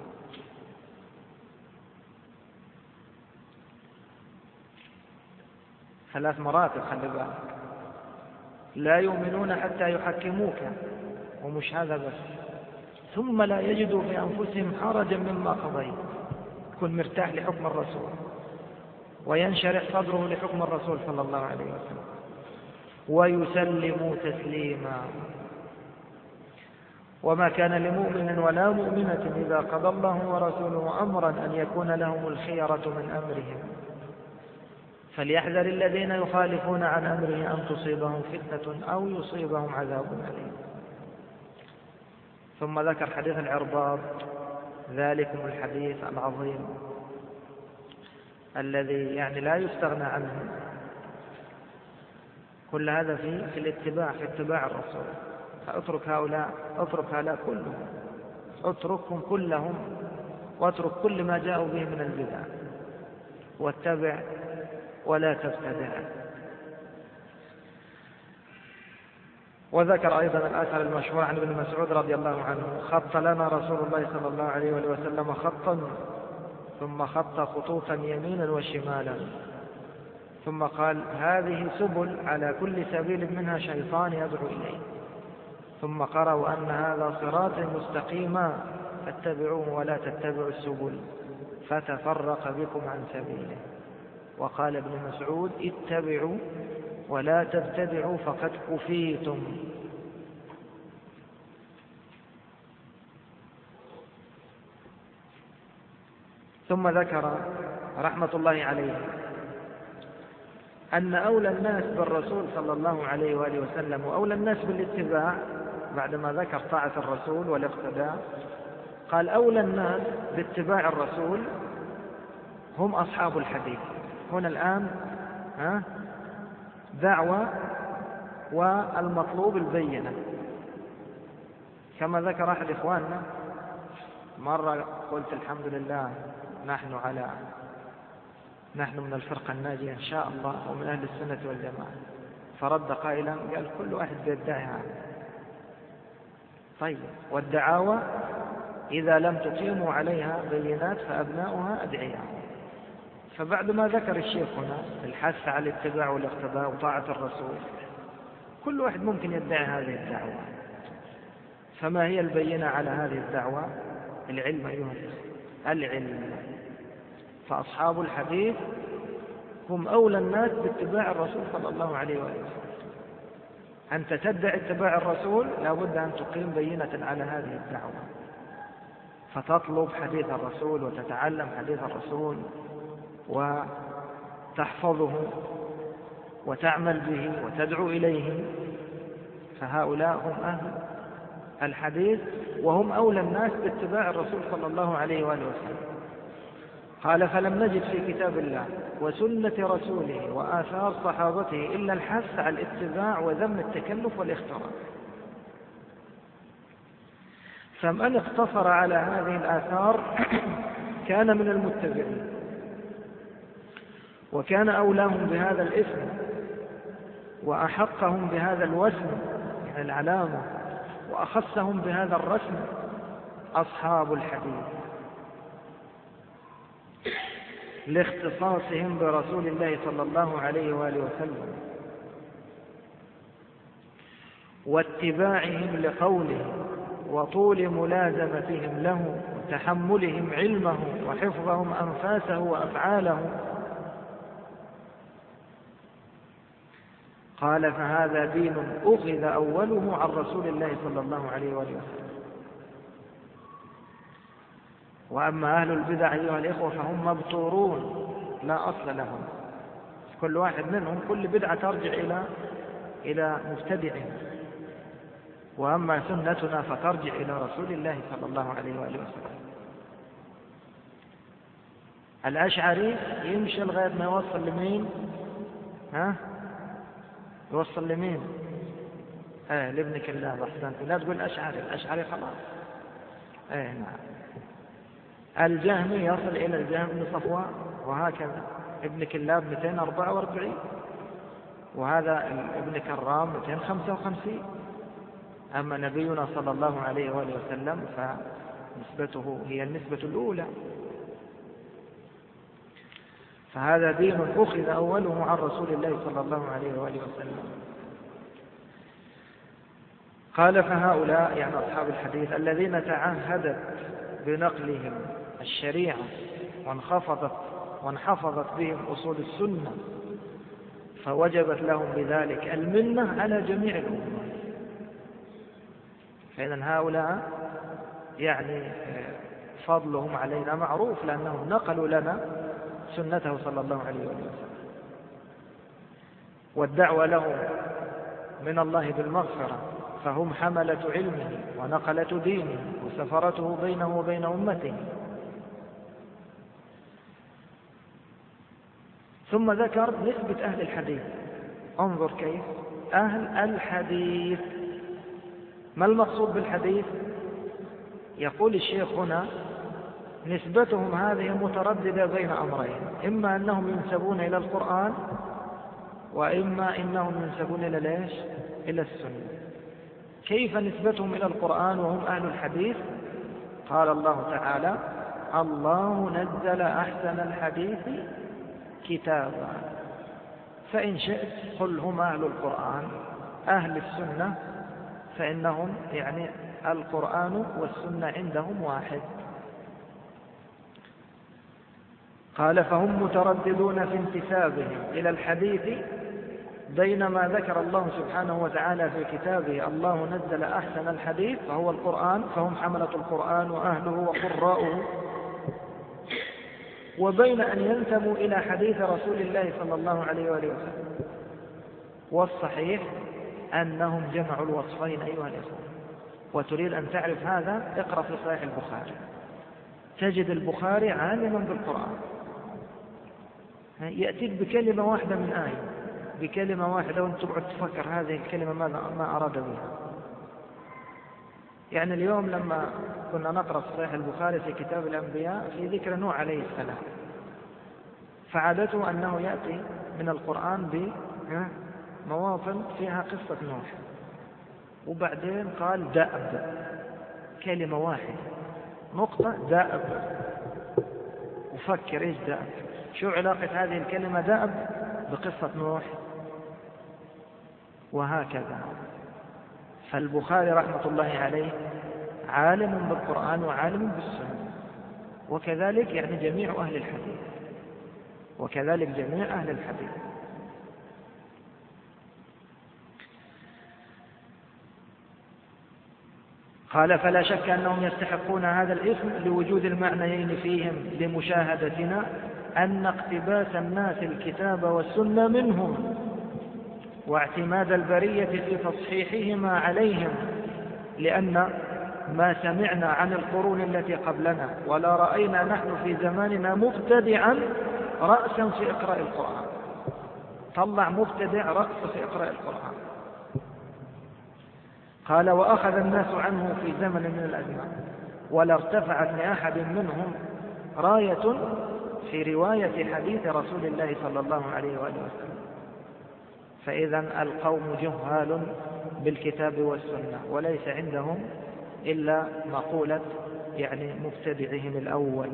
ثلاث مراتب، خلي بالك. لا يؤمنون حتى يحكموك، ومش هذا بس، ثم لا يجدوا في أنفسهم حرجا مما قضيت، يكون مرتاح لحكم الرسول وينشرح صدره لحكم الرسول صلى الله عليه وسلم، ويسلموا تسليما. وما كان لمؤمن ولا مؤمنة إذا قضى الله ورسوله أمرا أن يكون لهم الخيرة من أمرهم، فليحذر الذين يخالفون عن أمره أن تصيبهم فتنة أو يصيبهم عذاب أليم. ثم ذكر حديث العرباض: ذلكم الحديث العظيم الذي يعني لا يستغنى عنه. كل هذا في في الاتباع في اتباع الرسول. فاترك هؤلاء اترك هؤلاء كلهم، اتركهم كلهم، واترك كل ما جاءوا به من البدع، واتبع ولا تبتدع. وذكر أيضا الآثر المشهور عن ابن مسعود رضي الله عنه: خط لنا رسول الله صلى الله عليه وسلم خطا ثم خط خطوطا يمينا وشمالا، ثم قال: هذه سبل، على كل سبيل منها شيطان يدعو إليه، ثم قرأوا أن هذا صراط مستقيما فاتبعوه ولا تتبعوا السبل فتفرق بكم عن سبيله. وقال ابن مسعود: اتبعوا ولا تبتدعوا فقد كفيتم. ثم ذكر رحمة الله عليه أن أولى الناس بالرسول صلى الله عليه وآله وسلم وأولى الناس بالاتباع، بعدما ذكر طاعة الرسول والاقتداء، قال: أولى الناس باتباع الرسول هم أصحاب الحديث. هنا الآن ها دعوة والمطلوب البينة. كما ذكر أحد إخواننا مرة، قلت: الحمد لله نحن على نحن من الفرقة الناجية إن شاء الله ومن أهل السنة والجماعة. فرد قائلا قال: كل واحد بيدعي هذا. طيب، والدعاوى إذا لم تقيموا عليها بينات فأبناؤها أدعياء. فبعد ما ذكر الشيخ هنا الحث على الاتباع والاقتداء وطاعة الرسول، كل واحد ممكن يدعي هذه الدعوة. فما هي البينة على هذه الدعوة؟ العلم أيها الأخوة، العلم. فأصحاب الحديث هم أولى الناس باتباع الرسول صلى الله عليه وآله وسلم. أنت تدعي اتباع الرسول، لابد أن تقيم بينة على هذه الدعوة، فتطلب حديث الرسول وتتعلم حديث الرسول وتحفظه وتعمل به وتدعو إليه. فهؤلاء هم أهل الحديث وهم أولى الناس باتباع الرسول صلى الله عليه وآله وسلم. قال: فلم نجد في كتاب الله وسنة رسوله وآثار صحابته إلا الحث على الاتباع وذم التكلف والاختراع. فمن اقتصر على هذه الآثار كان من المتبعين، وكان أولاهم بهذا الاسم وأحقهم بهذا الوسم، يعني العلامة، وأخصهم بهذا الرسم أصحاب الحديث، لاختصاصهم برسول الله صلى الله عليه وآله وسلم واتباعهم لقوله وطول ملازمتهم له وتحملهم علمه وحفظهم أنفاسه وأفعاله. قال: فهذا دين أخذ أوله عن رسول الله صلى الله عليه وآله وسلم. وأما أهل البدع أيها الإخوة فهم مبتورون لا أصل لهم، كل واحد منهم كل بدعة ترجع إلى إلى مبتدعه، وأما سنتنا فترجع إلى رسول الله صلى الله عليه وآله وسلم. الأشعري يمشي لغاية ما يوصل لمين؟ ها؟ يوصل لمين؟ آه لابن كلاب. أحسنت، لا تقول الأشعري، الأشعري خلاص. آه نعم. الجهمي يصل إلى الجهم بن صفوان، وهكذا. ابن كلاب مئتين وأربعة وأربعين، وهذا ابن كرام مئتين وخمسة وخمسين. أما نبينا صلى الله عليه وآله وسلم فنسبته هي النسبة الأولى. فهذا دين أخذ أوله عن رسول الله صلى الله عليه وآله وسلم. قال فهؤلاء يعني أصحاب الحديث الذين تعهدت بنقلهم الشريعة وانخفضت وانحفظت بهم أصول السنة، فوجبت لهم بذلك المنة على جميع الأمة. فإذن هؤلاء يعني فضلهم علينا معروف، لأنهم نقلوا لنا سنته صلى الله عليه وسلم، والدعوة لهم من الله بالمغفرة، فهم حملة علمه ونقلة دينه وسفرته بينه وبين أمته. ثم ذكر نسبة أهل الحديث. انظر كيف أهل الحديث. ما المقصود بالحديث؟ يقول الشيخ هنا نسبتهم هذه مترددة بين أمرين، إما أنهم ينسبون إلى القرآن، وإما أنهم ينسبون إلى ليش؟ إلى السنة. كيف نسبتهم إلى القرآن وهم أهل الحديث؟ قال الله تعالى: الله نزل أحسن الحديث كتابا. فإن شئت قل هم أهل القرآن. أهل السنة فإنهم يعني القرآن والسنة عندهم واحد. قال فهم مترددون في انتسابهم إلى الحديث، بينما ذكر الله سبحانه وتعالى في كتابه الله نزل أحسن الحديث فهو القرآن، فهم حملة القرآن وأهله وقراؤه، وبين أن ينتموا إلى حديث رسول الله صلى الله عليه وآله وسلم. والصحيح أنهم جمعوا الوصفين أيها الإخوة. وتريد أن تعرف هذا؟ اقرأ في صحيح البخاري، تجد البخاري عالما بالقرآن، يأتيك بكلمة واحدة من آية، بكلمة واحدة، وانت تقعد تفكر هذه الكلمة ماذا ما أراد بها. يعني اليوم لما كنا نقرأ صحيح البخاري في كتاب الأنبياء في ذكر نوح عليه السلام، فعادته أنه يأتي من القرآن بمواطن فيها قصة نوح، وبعدين قال دأب، كلمة واحدة نقطة دأب، وفكر إيش دأب، شو علاقة هذه الكلمة دأب بقصة نوح؟ وهكذا. فالبخاري رحمة الله عليه عالم بالقرآن وعالم بالسنة، وكذلك يعني جميع أهل الحديث، وكذلك جميع أهل الحديث. قال فلا شك أنهم يستحقون هذا الاسم لوجود المعنيين فيهم لمشاهدتنا أن اقتباس الناس الكتاب والسنة منهم واعتماد البرية في تصحيحهما عليهم، لأن ما سمعنا عن القرون التي قبلنا ولا رأينا نحن في زماننا مبتدعا رأسا في إقراء القرآن. طلع مبتدع رأسا في إقراء القرآن. قال وأخذ الناس عنه في زمن من الأزمان ولا ارتفعت لأحد منهم راية في رواية حديث رسول الله صلى الله عليه وآله وسلم. فإذا القوم جهال بالكتاب والسنة، وليس عندهم إلا مقولة يعني مبتدعهم الأول.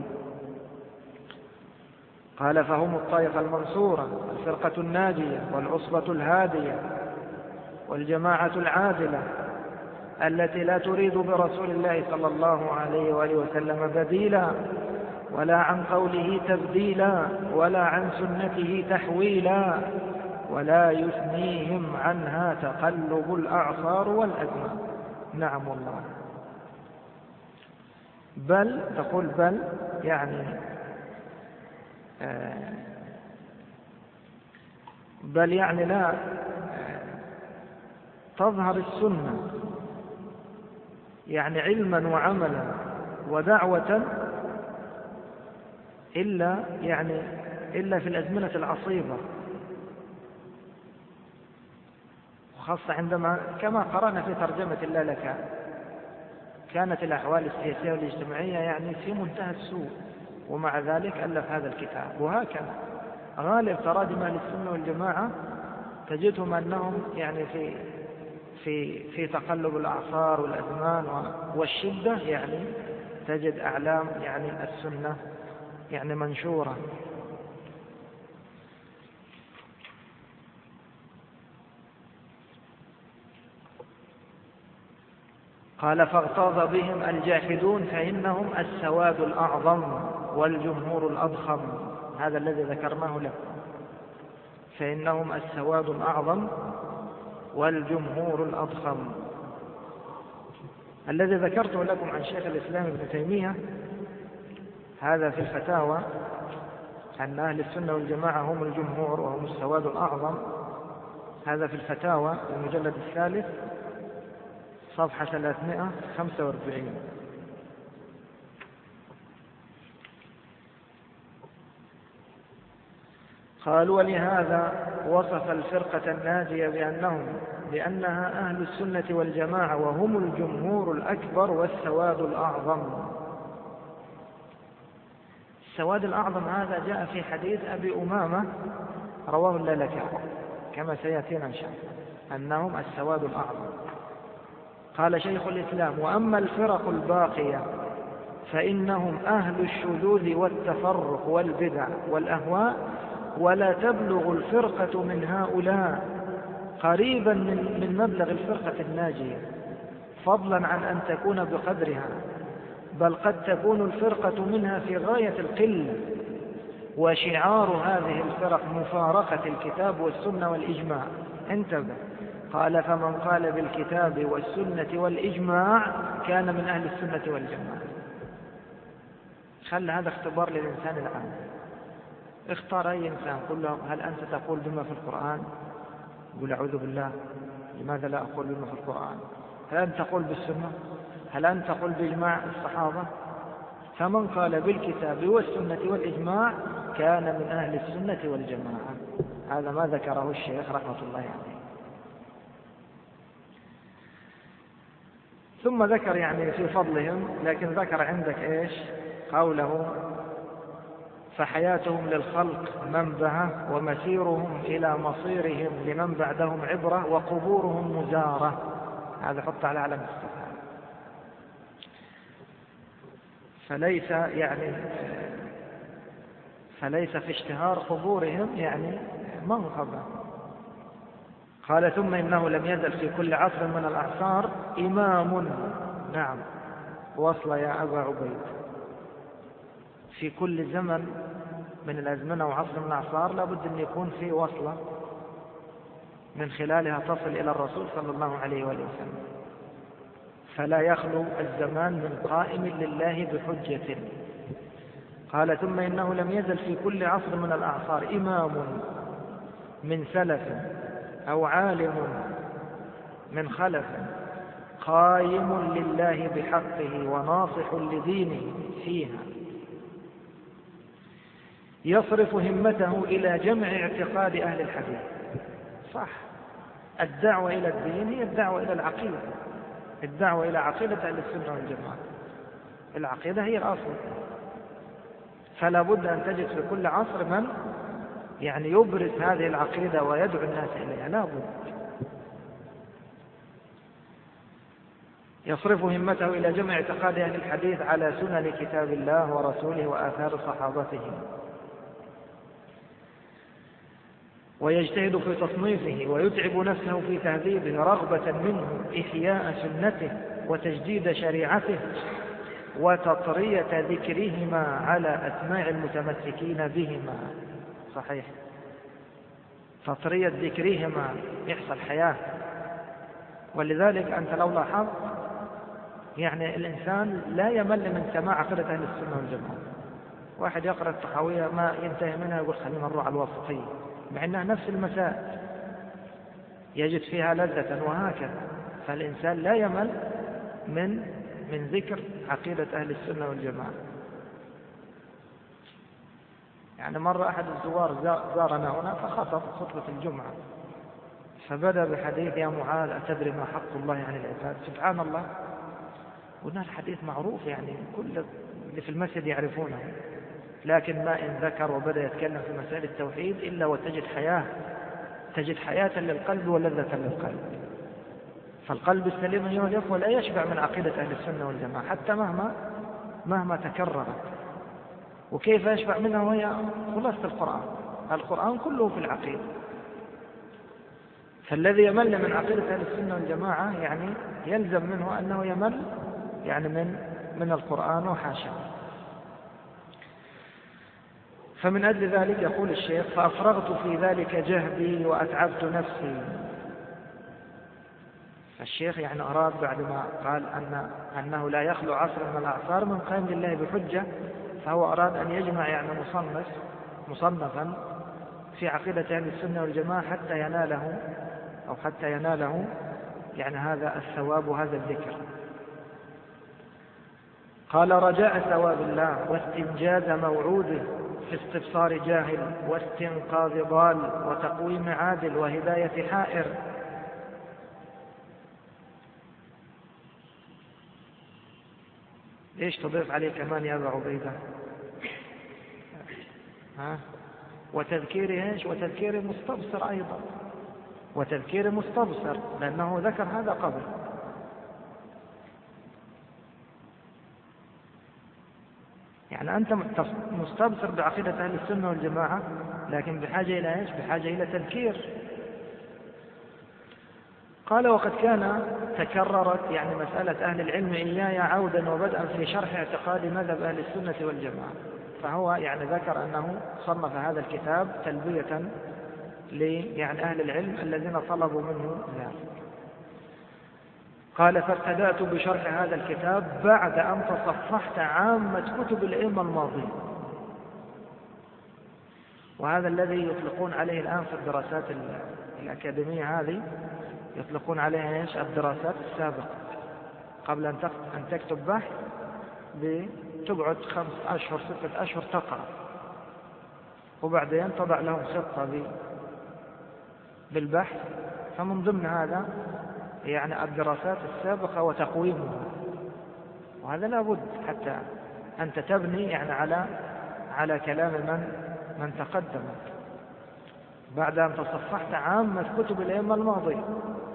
قال فهم الطائفة المنصورة، الفرقة الناجية والعصبة الهادية والجماعة العادلة التي لا تريد برسول الله صلى الله عليه وآله وسلم بديلا ولا عن قوله تبديلا ولا عن سنته تحويلا، ولا يثنيهم عنها تقلب الأعصار والأزمان. نعم والله. بل تقول بل يعني آه بل يعني لا تظهر السنة يعني علما وعملا ودعوة إلا يعني إلا في الأزمنة العصيبة، وخاصة عندما كما قرأنا في ترجمة اللالكاء كانت الأحوال السياسية والاجتماعية يعني في منتهى السوء، ومع ذلك ألف هذا الكتاب. وهكذا غالب تراجم أهل السنة والجماعة تجدهم أنهم يعني في في في تقلب الأعصار والأزمان والشدة يعني تجد أعلام يعني السنة يعني منشورة. قال فاغتاظ بهم الجاحدون فإنهم السواد الأعظم والجمهور الأضخم. هذا الذي ذكرناه لكم، فإنهم السواد الأعظم والجمهور الأضخم. الذي ذكرته لكم عن شيخ الإسلام ابن تيمية هذا في الفتاوى أن أهل السنة والجماعة هم الجمهور وهم السواد الأعظم، هذا في الفتاوى المجلد الثالث صفحة ثلاثمائة وخمسة وأربعين. قالوا ولهذا وصف الفرقة الناجية بأنهم بأنها أهل السنة والجماعة وهم الجمهور الأكبر والسواد الأعظم. السواد الأعظم هذا جاء في حديث أبي أمامة رواه اللالكاء كما سيأتينا إن شاء الله أنهم السواد الأعظم. قال شيخ الإسلام وأما الفرق الباقية فإنهم أهل الشذوذ والتفرق والبدع والأهواء، ولا تبلغ الفرقة من هؤلاء قريبا من مبلغ الفرقة الناجية فضلا عن أن تكون بقدرها، بل قد تكون الفرقة منها في غاية القلة. وشعار هذه الفرق مفارقة الكتاب والسنة والإجماع. انتبه، قال فمن قال بالكتاب والسنة والإجماع كان من أهل السنة والجماعة. خلى هذا اختبار للإنسان العام. اختار أي إنسان قل له هل أنت تقول بما في القرآن؟ يقول أعوذ بالله، لماذا لا أقول بما في القرآن؟ هل أنت تقول بالسنة؟ هل أنت تقول بإجماع الصحابة؟ فمن قال بالكتاب والسنة والإجماع كان من أهل السنة والجماعة. هذا ما ذكره الشيخ رحمة الله عليه. ثم ذكر يعني في فضلهم، لكن ذكر عندك إيش؟ قوله فحياتهم للخلق منبهة ومسيرهم إلى مصيرهم لمن بعدهم عبرة وقبورهم مزارة. هذا حط على علم استفهام. فليس يعني فليس في اشتهار قبورهم يعني منقبة. قال ثم إنه لم يزل في كل عصر من الأعصار إمام. نعم وصل يا أبا عبيد. في كل زمن من الأزمنة وعصر من الأعصار لابد أن يكون في وصلة من خلالها تصل إلى الرسول صلى الله عليه وآله وسلم، فلا يخلو الزمان من قائم لله بحجة. قال ثم إنه لم يزل في كل عصر من الأعصار إمام من سلف أو عالم من خلف قائم لله بحقه وناصح لدينه فيها، يصرف همته إلى جمع اعتقاد أهل الحديث. صح، الدعوة إلى الدين هي الدعوة إلى العقيدة، الدعوة إلى عقيدة أهل السنة والجماعة. العقيدة هي الأصل، فلا بد أن تجد في كل عصر من يعني يبرز هذه العقيدة ويدعو الناس إليها، لا بد. يصرف همته إلى جمع اعتقاد أهل الحديث على سنن كتاب الله ورسوله وآثار صحابته، ويجتهد في تصنيفه ويتعب نفسه في تهذيبه رغبة منه إحياء سنته وتجديد شريعته وتطرية ذكرهما على أسماع المتمسكين بهما. صحيح، تطرية ذكرهما يحصل حياة. ولذلك أنت لو لاحظت يعني الإنسان لا يمل من سماع عقيدة أهل السنة والجماعة. واحد يقرأ الطحاوية ما ينتهي منها يقول خلينا نروح على الواسطية، مع أنها نفس المسائل يجد فيها لذة وهكذا. فالإنسان لا يمل من من ذكر عقيدة أهل السنة والجماعة. يعني مرة أحد الزوار زارنا هنا فخطب خطبة الجمعة، فبدأ بحديث يا معاذ أتدري ما حق الله على العباد؟ سبحان الله، قلنا الحديث معروف يعني كل اللي في المسجد يعرفونه، لكن ما إن ذكر وبدأ يتكلم في مسائل التوحيد إلا وتجد حياة، تجد حياة للقلب ولذة للقلب. فالقلب السليم أيها الأخوة لا يشبع من عقيدة أهل السنة والجماعة حتى مهما مهما تكررت. وكيف يشبع منها وهي خلاصة القرآن؟ القرآن كله في العقيدة. فالذي يمل من عقيدة أهل السنة والجماعة يعني يلزم منه أنه يمل يعني من من القرآن وحاشا. فمن أجل ذلك يقول الشيخ فأفرغت في ذلك جهدي وأتعبت نفسي. الشيخ يعني أراد بعدما قال أن أنه لا يخلو عصر من الأعصار من قيام لله بحجة، فهو أراد أن يجمع يعني مصنف مصنفا في عقيدة أهل السنة والجماعة حتى يناله أو حتى يناله يعني هذا الثواب وهذا الذكر. قال رجاء ثواب الله واستنجاز موعوده في استبصار جاهل واستنقاذ ضال وتقويم عادل وهداية حائر. ليش تضيف عليه كمان يا أبا عبيدة؟ ها؟ وتذكير ايش؟ وتذكير مستبصر أيضا، وتذكير مستبصر لأنه ذكر هذا قبل. يعني أنت مستبصر بعقيدة أهل السنة والجماعة، لكن بحاجة إلى ايش؟ بحاجة إلى تذكير. قال وقد كان تكررت يعني مسألة أهل العلم إياي عودا وبدءا في شرح اعتقاد مذهب أهل السنة والجماعة، فهو يعني ذكر أنه صنف هذا الكتاب تلبية يعني أهل العلم الذين طلبوا منه ذلك. قال فابتدأت بشرح هذا الكتاب بعد أن تصفحت عامة كتب الأئمة الماضين، وهذا الذي يطلقون عليه الآن في الدراسات الأكاديمية هذه، يطلقون عليها ايش؟ الدراسات السابقة. قبل أن أن تكتب بحث بتقعد خمس أشهر ستة أشهر تقرأ، وبعدين تضع لهم خطة بالبحث. فمن ضمن هذا يعني الدراسات السابقة وتقويمها، وهذا لابد حتى أنت تبني يعني على على كلام من من تقدمك بعد أن تصفحت عامة كتب الأئمة الماضية،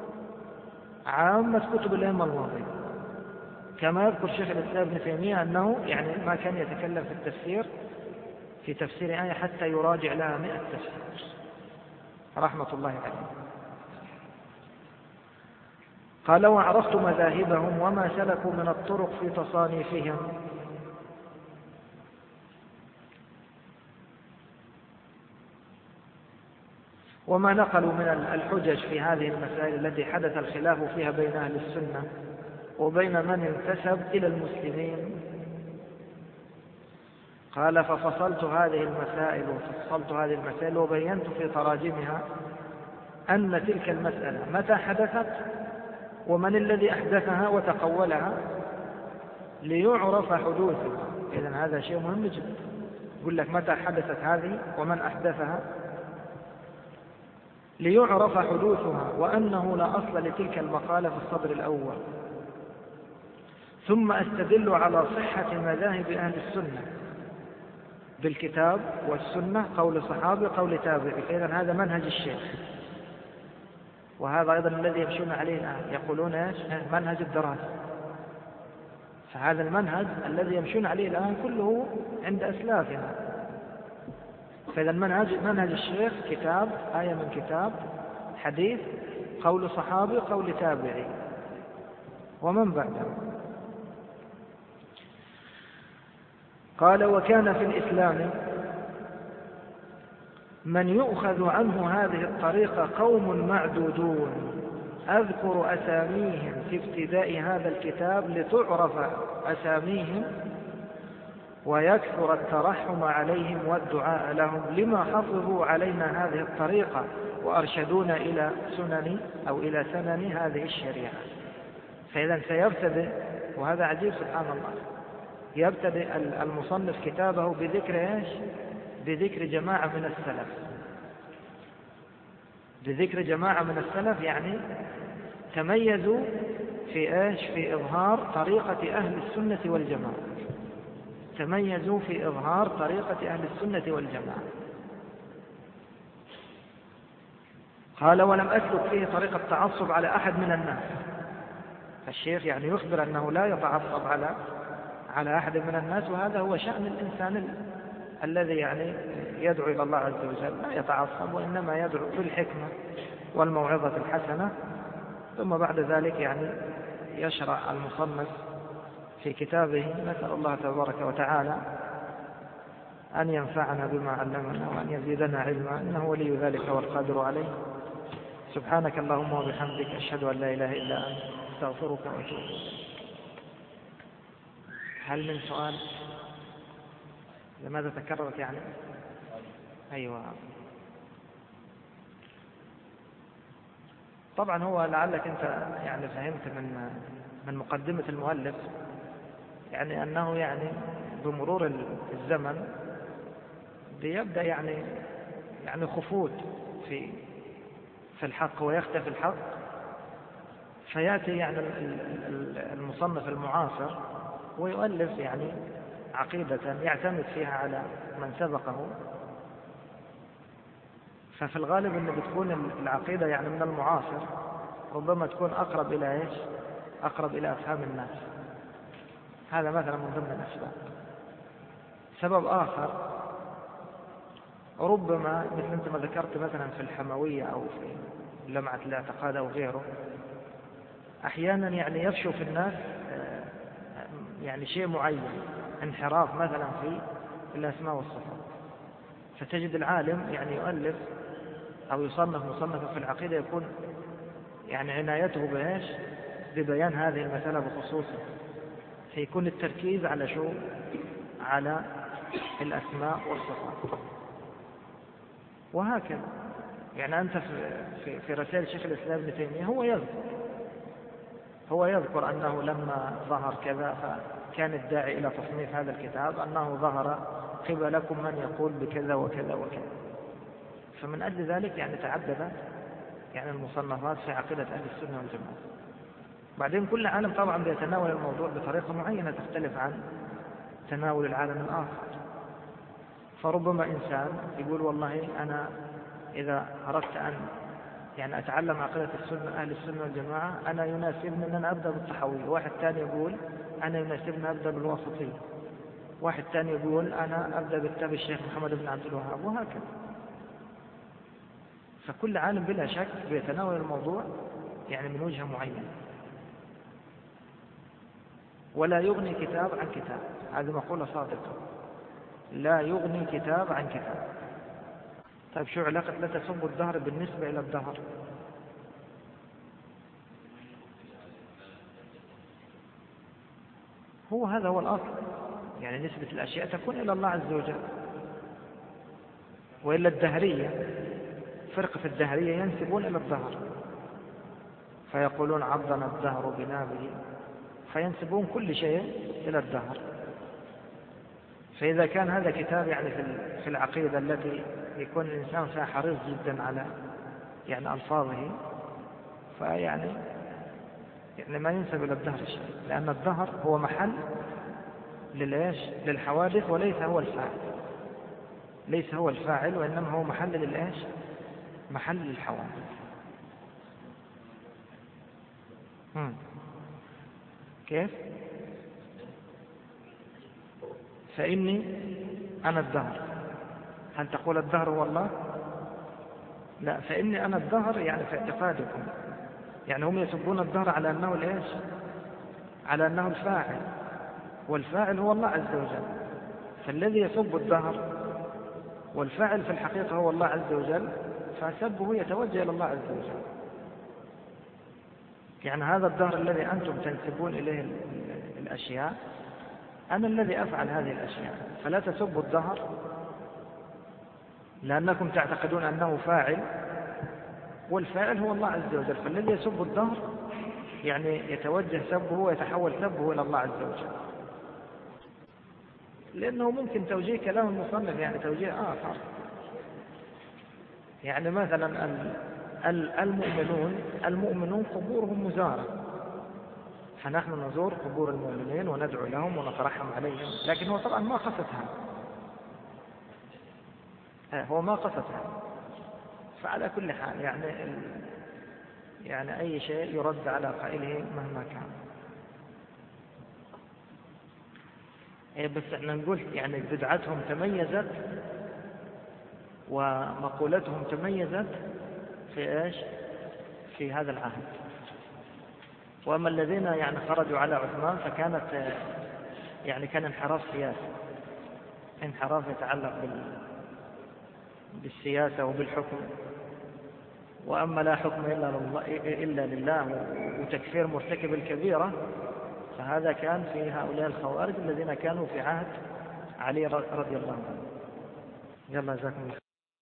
عامة كتب الأئمة الماضية. كما يذكر شيخ الإسلام ابن تيمية أنه يعني ما كان يتكلم في التفسير في تفسير آية حتى يراجع لها مئة تفسير رحمة الله عليه. قال وعرفت مذاهبهم وما سلكوا من الطرق في تصانيفهم. وما نقلوا من الحجج في هذه المسائل التي حدث الخلاف فيها بين أهل السنة وبين من انتسب إلى المسلمين. قال ففصلت هذه المسائل وفصلت هذه المسائل وبينت في تراجمها أن تلك المسألة متى حدثت ومن الذي أحدثها وتقولها ليعرف حدوثها. إذن هذا شيء مهم جدا، يقول لك متى حدثت هذه ومن أحدثها ليعرف حدوثها، وأنه لا أصل لتلك المقالة في الصدر الأول. ثم أستدل على صحة مذاهب أهل السنة بالكتاب والسنة، قول صحابي قول تابعي. إذن هذا منهج الشيخ، وهذا أيضا الذي يمشون عليه الآن، يقولون إيش؟ منهج الدراسة. فهذا المنهج الذي يمشون عليه الآن كله عند أسلافنا. فإذا منهج منهج الشيخ كتاب، آية من كتاب، حديث، قول صحابي قول تابعي ومن بعده. قال وكان في الإسلام من يؤخذ عنه هذه الطريقة قوم معدودون، أذكر أساميهم في ابتداء هذا الكتاب لتعرف أساميهم ويكثر الترحم عليهم والدعاء لهم لما حفظوا علينا هذه الطريقة وأرشدونا إلى سنن أو إلى سنن هذه الشريعة. فإذا سيبتدئ، وهذا عجيب سبحان الله، يبتدئ المصنف كتابه بذكر إيش؟ بذكر جماعة من السلف، بذكر جماعة من السلف يعني تميزوا في إيش؟ في إظهار طريقة أهل السنة والجماعة، تميزوا في إظهار طريقة أهل السنة والجماعة. قال ولم أسلك فيه طريقة تعصب على أحد من الناس. الشيخ يعني يخبر أنه لا يتعصب على على أحد من الناس، وهذا هو شأن الإنسان ال... الذي يعني يدعو إلى الله عز وجل، لا يتعصب وإنما يدعو بالحكمة والموعظة الحسنة. ثم بعد ذلك يعني يشرع المصنف في كتابه، نسأل الله تبارك وتعالى أن ينفعنا بما علمنا وأن يزيدنا علما، إنه ولي ذلك والقادر عليه. سبحانك اللهم وبحمدك، أشهد أن لا إله إلا أنت، أستغفرك وأتوب إليك. هل من سؤال؟ لماذا تكررت يعني؟ أيوة. طبعا هو لعلك أنت يعني فهمت من من مقدمة المؤلف يعني أنه يعني بمرور الزمن بيبدأ يعني يعني خفوت في في الحق ويختفي الحق، فيأتي يعني المصنف المعاصر ويؤلف يعني عقيدة يعتمد فيها على من سبقه. ففي الغالب أن بتكون العقيدة يعني من المعاصر ربما تكون أقرب إلى إيش؟ أقرب إلى أفهام الناس. هذا مثلا من ضمن الأسباب. سبب آخر ربما مثل أنت ما ذكرت مثلا في الحموية أو في لمعة الاعتقاد أو غيره، أحيانا يعني يفشو في الناس يعني شيء معين، انحراف مثلا في الأسماء والصفات، فتجد العالم يعني يؤلف أو يصنف مصنفا في العقيدة يكون يعني عنايته بإيش؟ ببيان هذه المسألة بخصوصه، فيكون التركيز على شو؟ على الأسماء والصفات. وهكذا يعني أنت في في رسائل شيخ الإسلام ابن تيمية هو يذكر هو يذكر أنه لما ظهر كذا فكان الداعي إلى تصنيف هذا الكتاب أنه ظهر قبلكم من يقول بكذا وكذا وكذا. فمن أجل ذلك يعني تعددت يعني المصنفات في عقيدة أهل السنة والجماعة. بعدين كل عالم طبعا بيتناول الموضوع بطريقة معينة تختلف عن تناول العالم الآخر. فربما إنسان يقول والله أنا إذا أردت أن يعني أتعلم عقيدة السنة أهل السنة والجماعة أنا يناسبني أن أنا أبدأ بالتحويل، واحد ثاني يقول أنا يناسبني أبدأ بالواسطية، واحد ثاني يقول أنا أبدأ بكتاب الشيخ محمد بن عبد الوهاب، وهكذا. فكل عالم بلا شك بيتناول الموضوع يعني من وجهة معينة، ولا يغني كتاب عن كتاب. هذه مقولة صادقة، لا يغني كتاب عن كتاب. طيب شو علاقة لا تسب الدهر بالنسبة إلى الدهر؟ هو هذا هو الأصل، يعني نسبة الأشياء تكون إلى الله عز وجل. وإلا الدهرية، فرقة الدهرية ينسبون إلى الدهر فيقولون عضنا الدهر بنابه، فينسبون كل شيء إلى الدهر. فإذا كان هذا كتاب يعني في العقيدة التي يكون الإنسان فيها حريص جدا على يعني ألفاظه، فيعني يعني ما ينسب إلى الدهر شيء، لأن الدهر هو محل للإيش؟ للحوادث، وليس هو الفاعل، ليس هو الفاعل وإنما هو محل للإيش؟ محل للحوادث. هم. كيف؟ فإني أنا الدهر. هل تقول الدهر هو الله؟ لا، فإني أنا الدهر يعني في اعتقادكم، يعني هم يسبون الدهر على أنه الإيش؟ على أنه الفاعل، والفاعل هو الله عز وجل. فالذي يسب الدهر والفاعل في الحقيقة هو الله عز وجل، فسبه يتوجه إلى الله عز وجل. يعني هذا الدهر الذي أنتم تنسبون إليه الأشياء أنا الذي أفعل هذه الأشياء، فلا تسبوا الدهر لأنكم تعتقدون أنه فاعل، والفاعل هو الله عز وجل. فالذي يسب الدهر يعني يتوجه سبه ويتحول سبه إلى الله عز وجل، لأنه ممكن توجيه كلام المصنف يعني توجيه آخر. يعني مثلا المؤمنون المؤمنون قبورهم مزارة، فنحن نزور قبور المؤمنين وندعو لهم ونترحم عليهم، لكن هو طبعا ما قصدها، هو ما قصدها. فعلى كل حال يعني يعني أي شيء يرد على قائله مهما كان. بس احنا نقول يعني بدعتهم تميزت ومقولتهم تميزت في ايش؟ في هذا العهد. واما الذين يعني خرجوا على عثمان فكانت يعني كان انحراف سياسي، انحراف يتعلق بال بالسياسة وبالحكم. واما لا حكم الا لله, إلا لله وتكفير مرتكب الكبيرة، فهذا كان في هؤلاء الخوارج الذين كانوا في عهد علي رضي الله عنه. يلا جزاكم الله.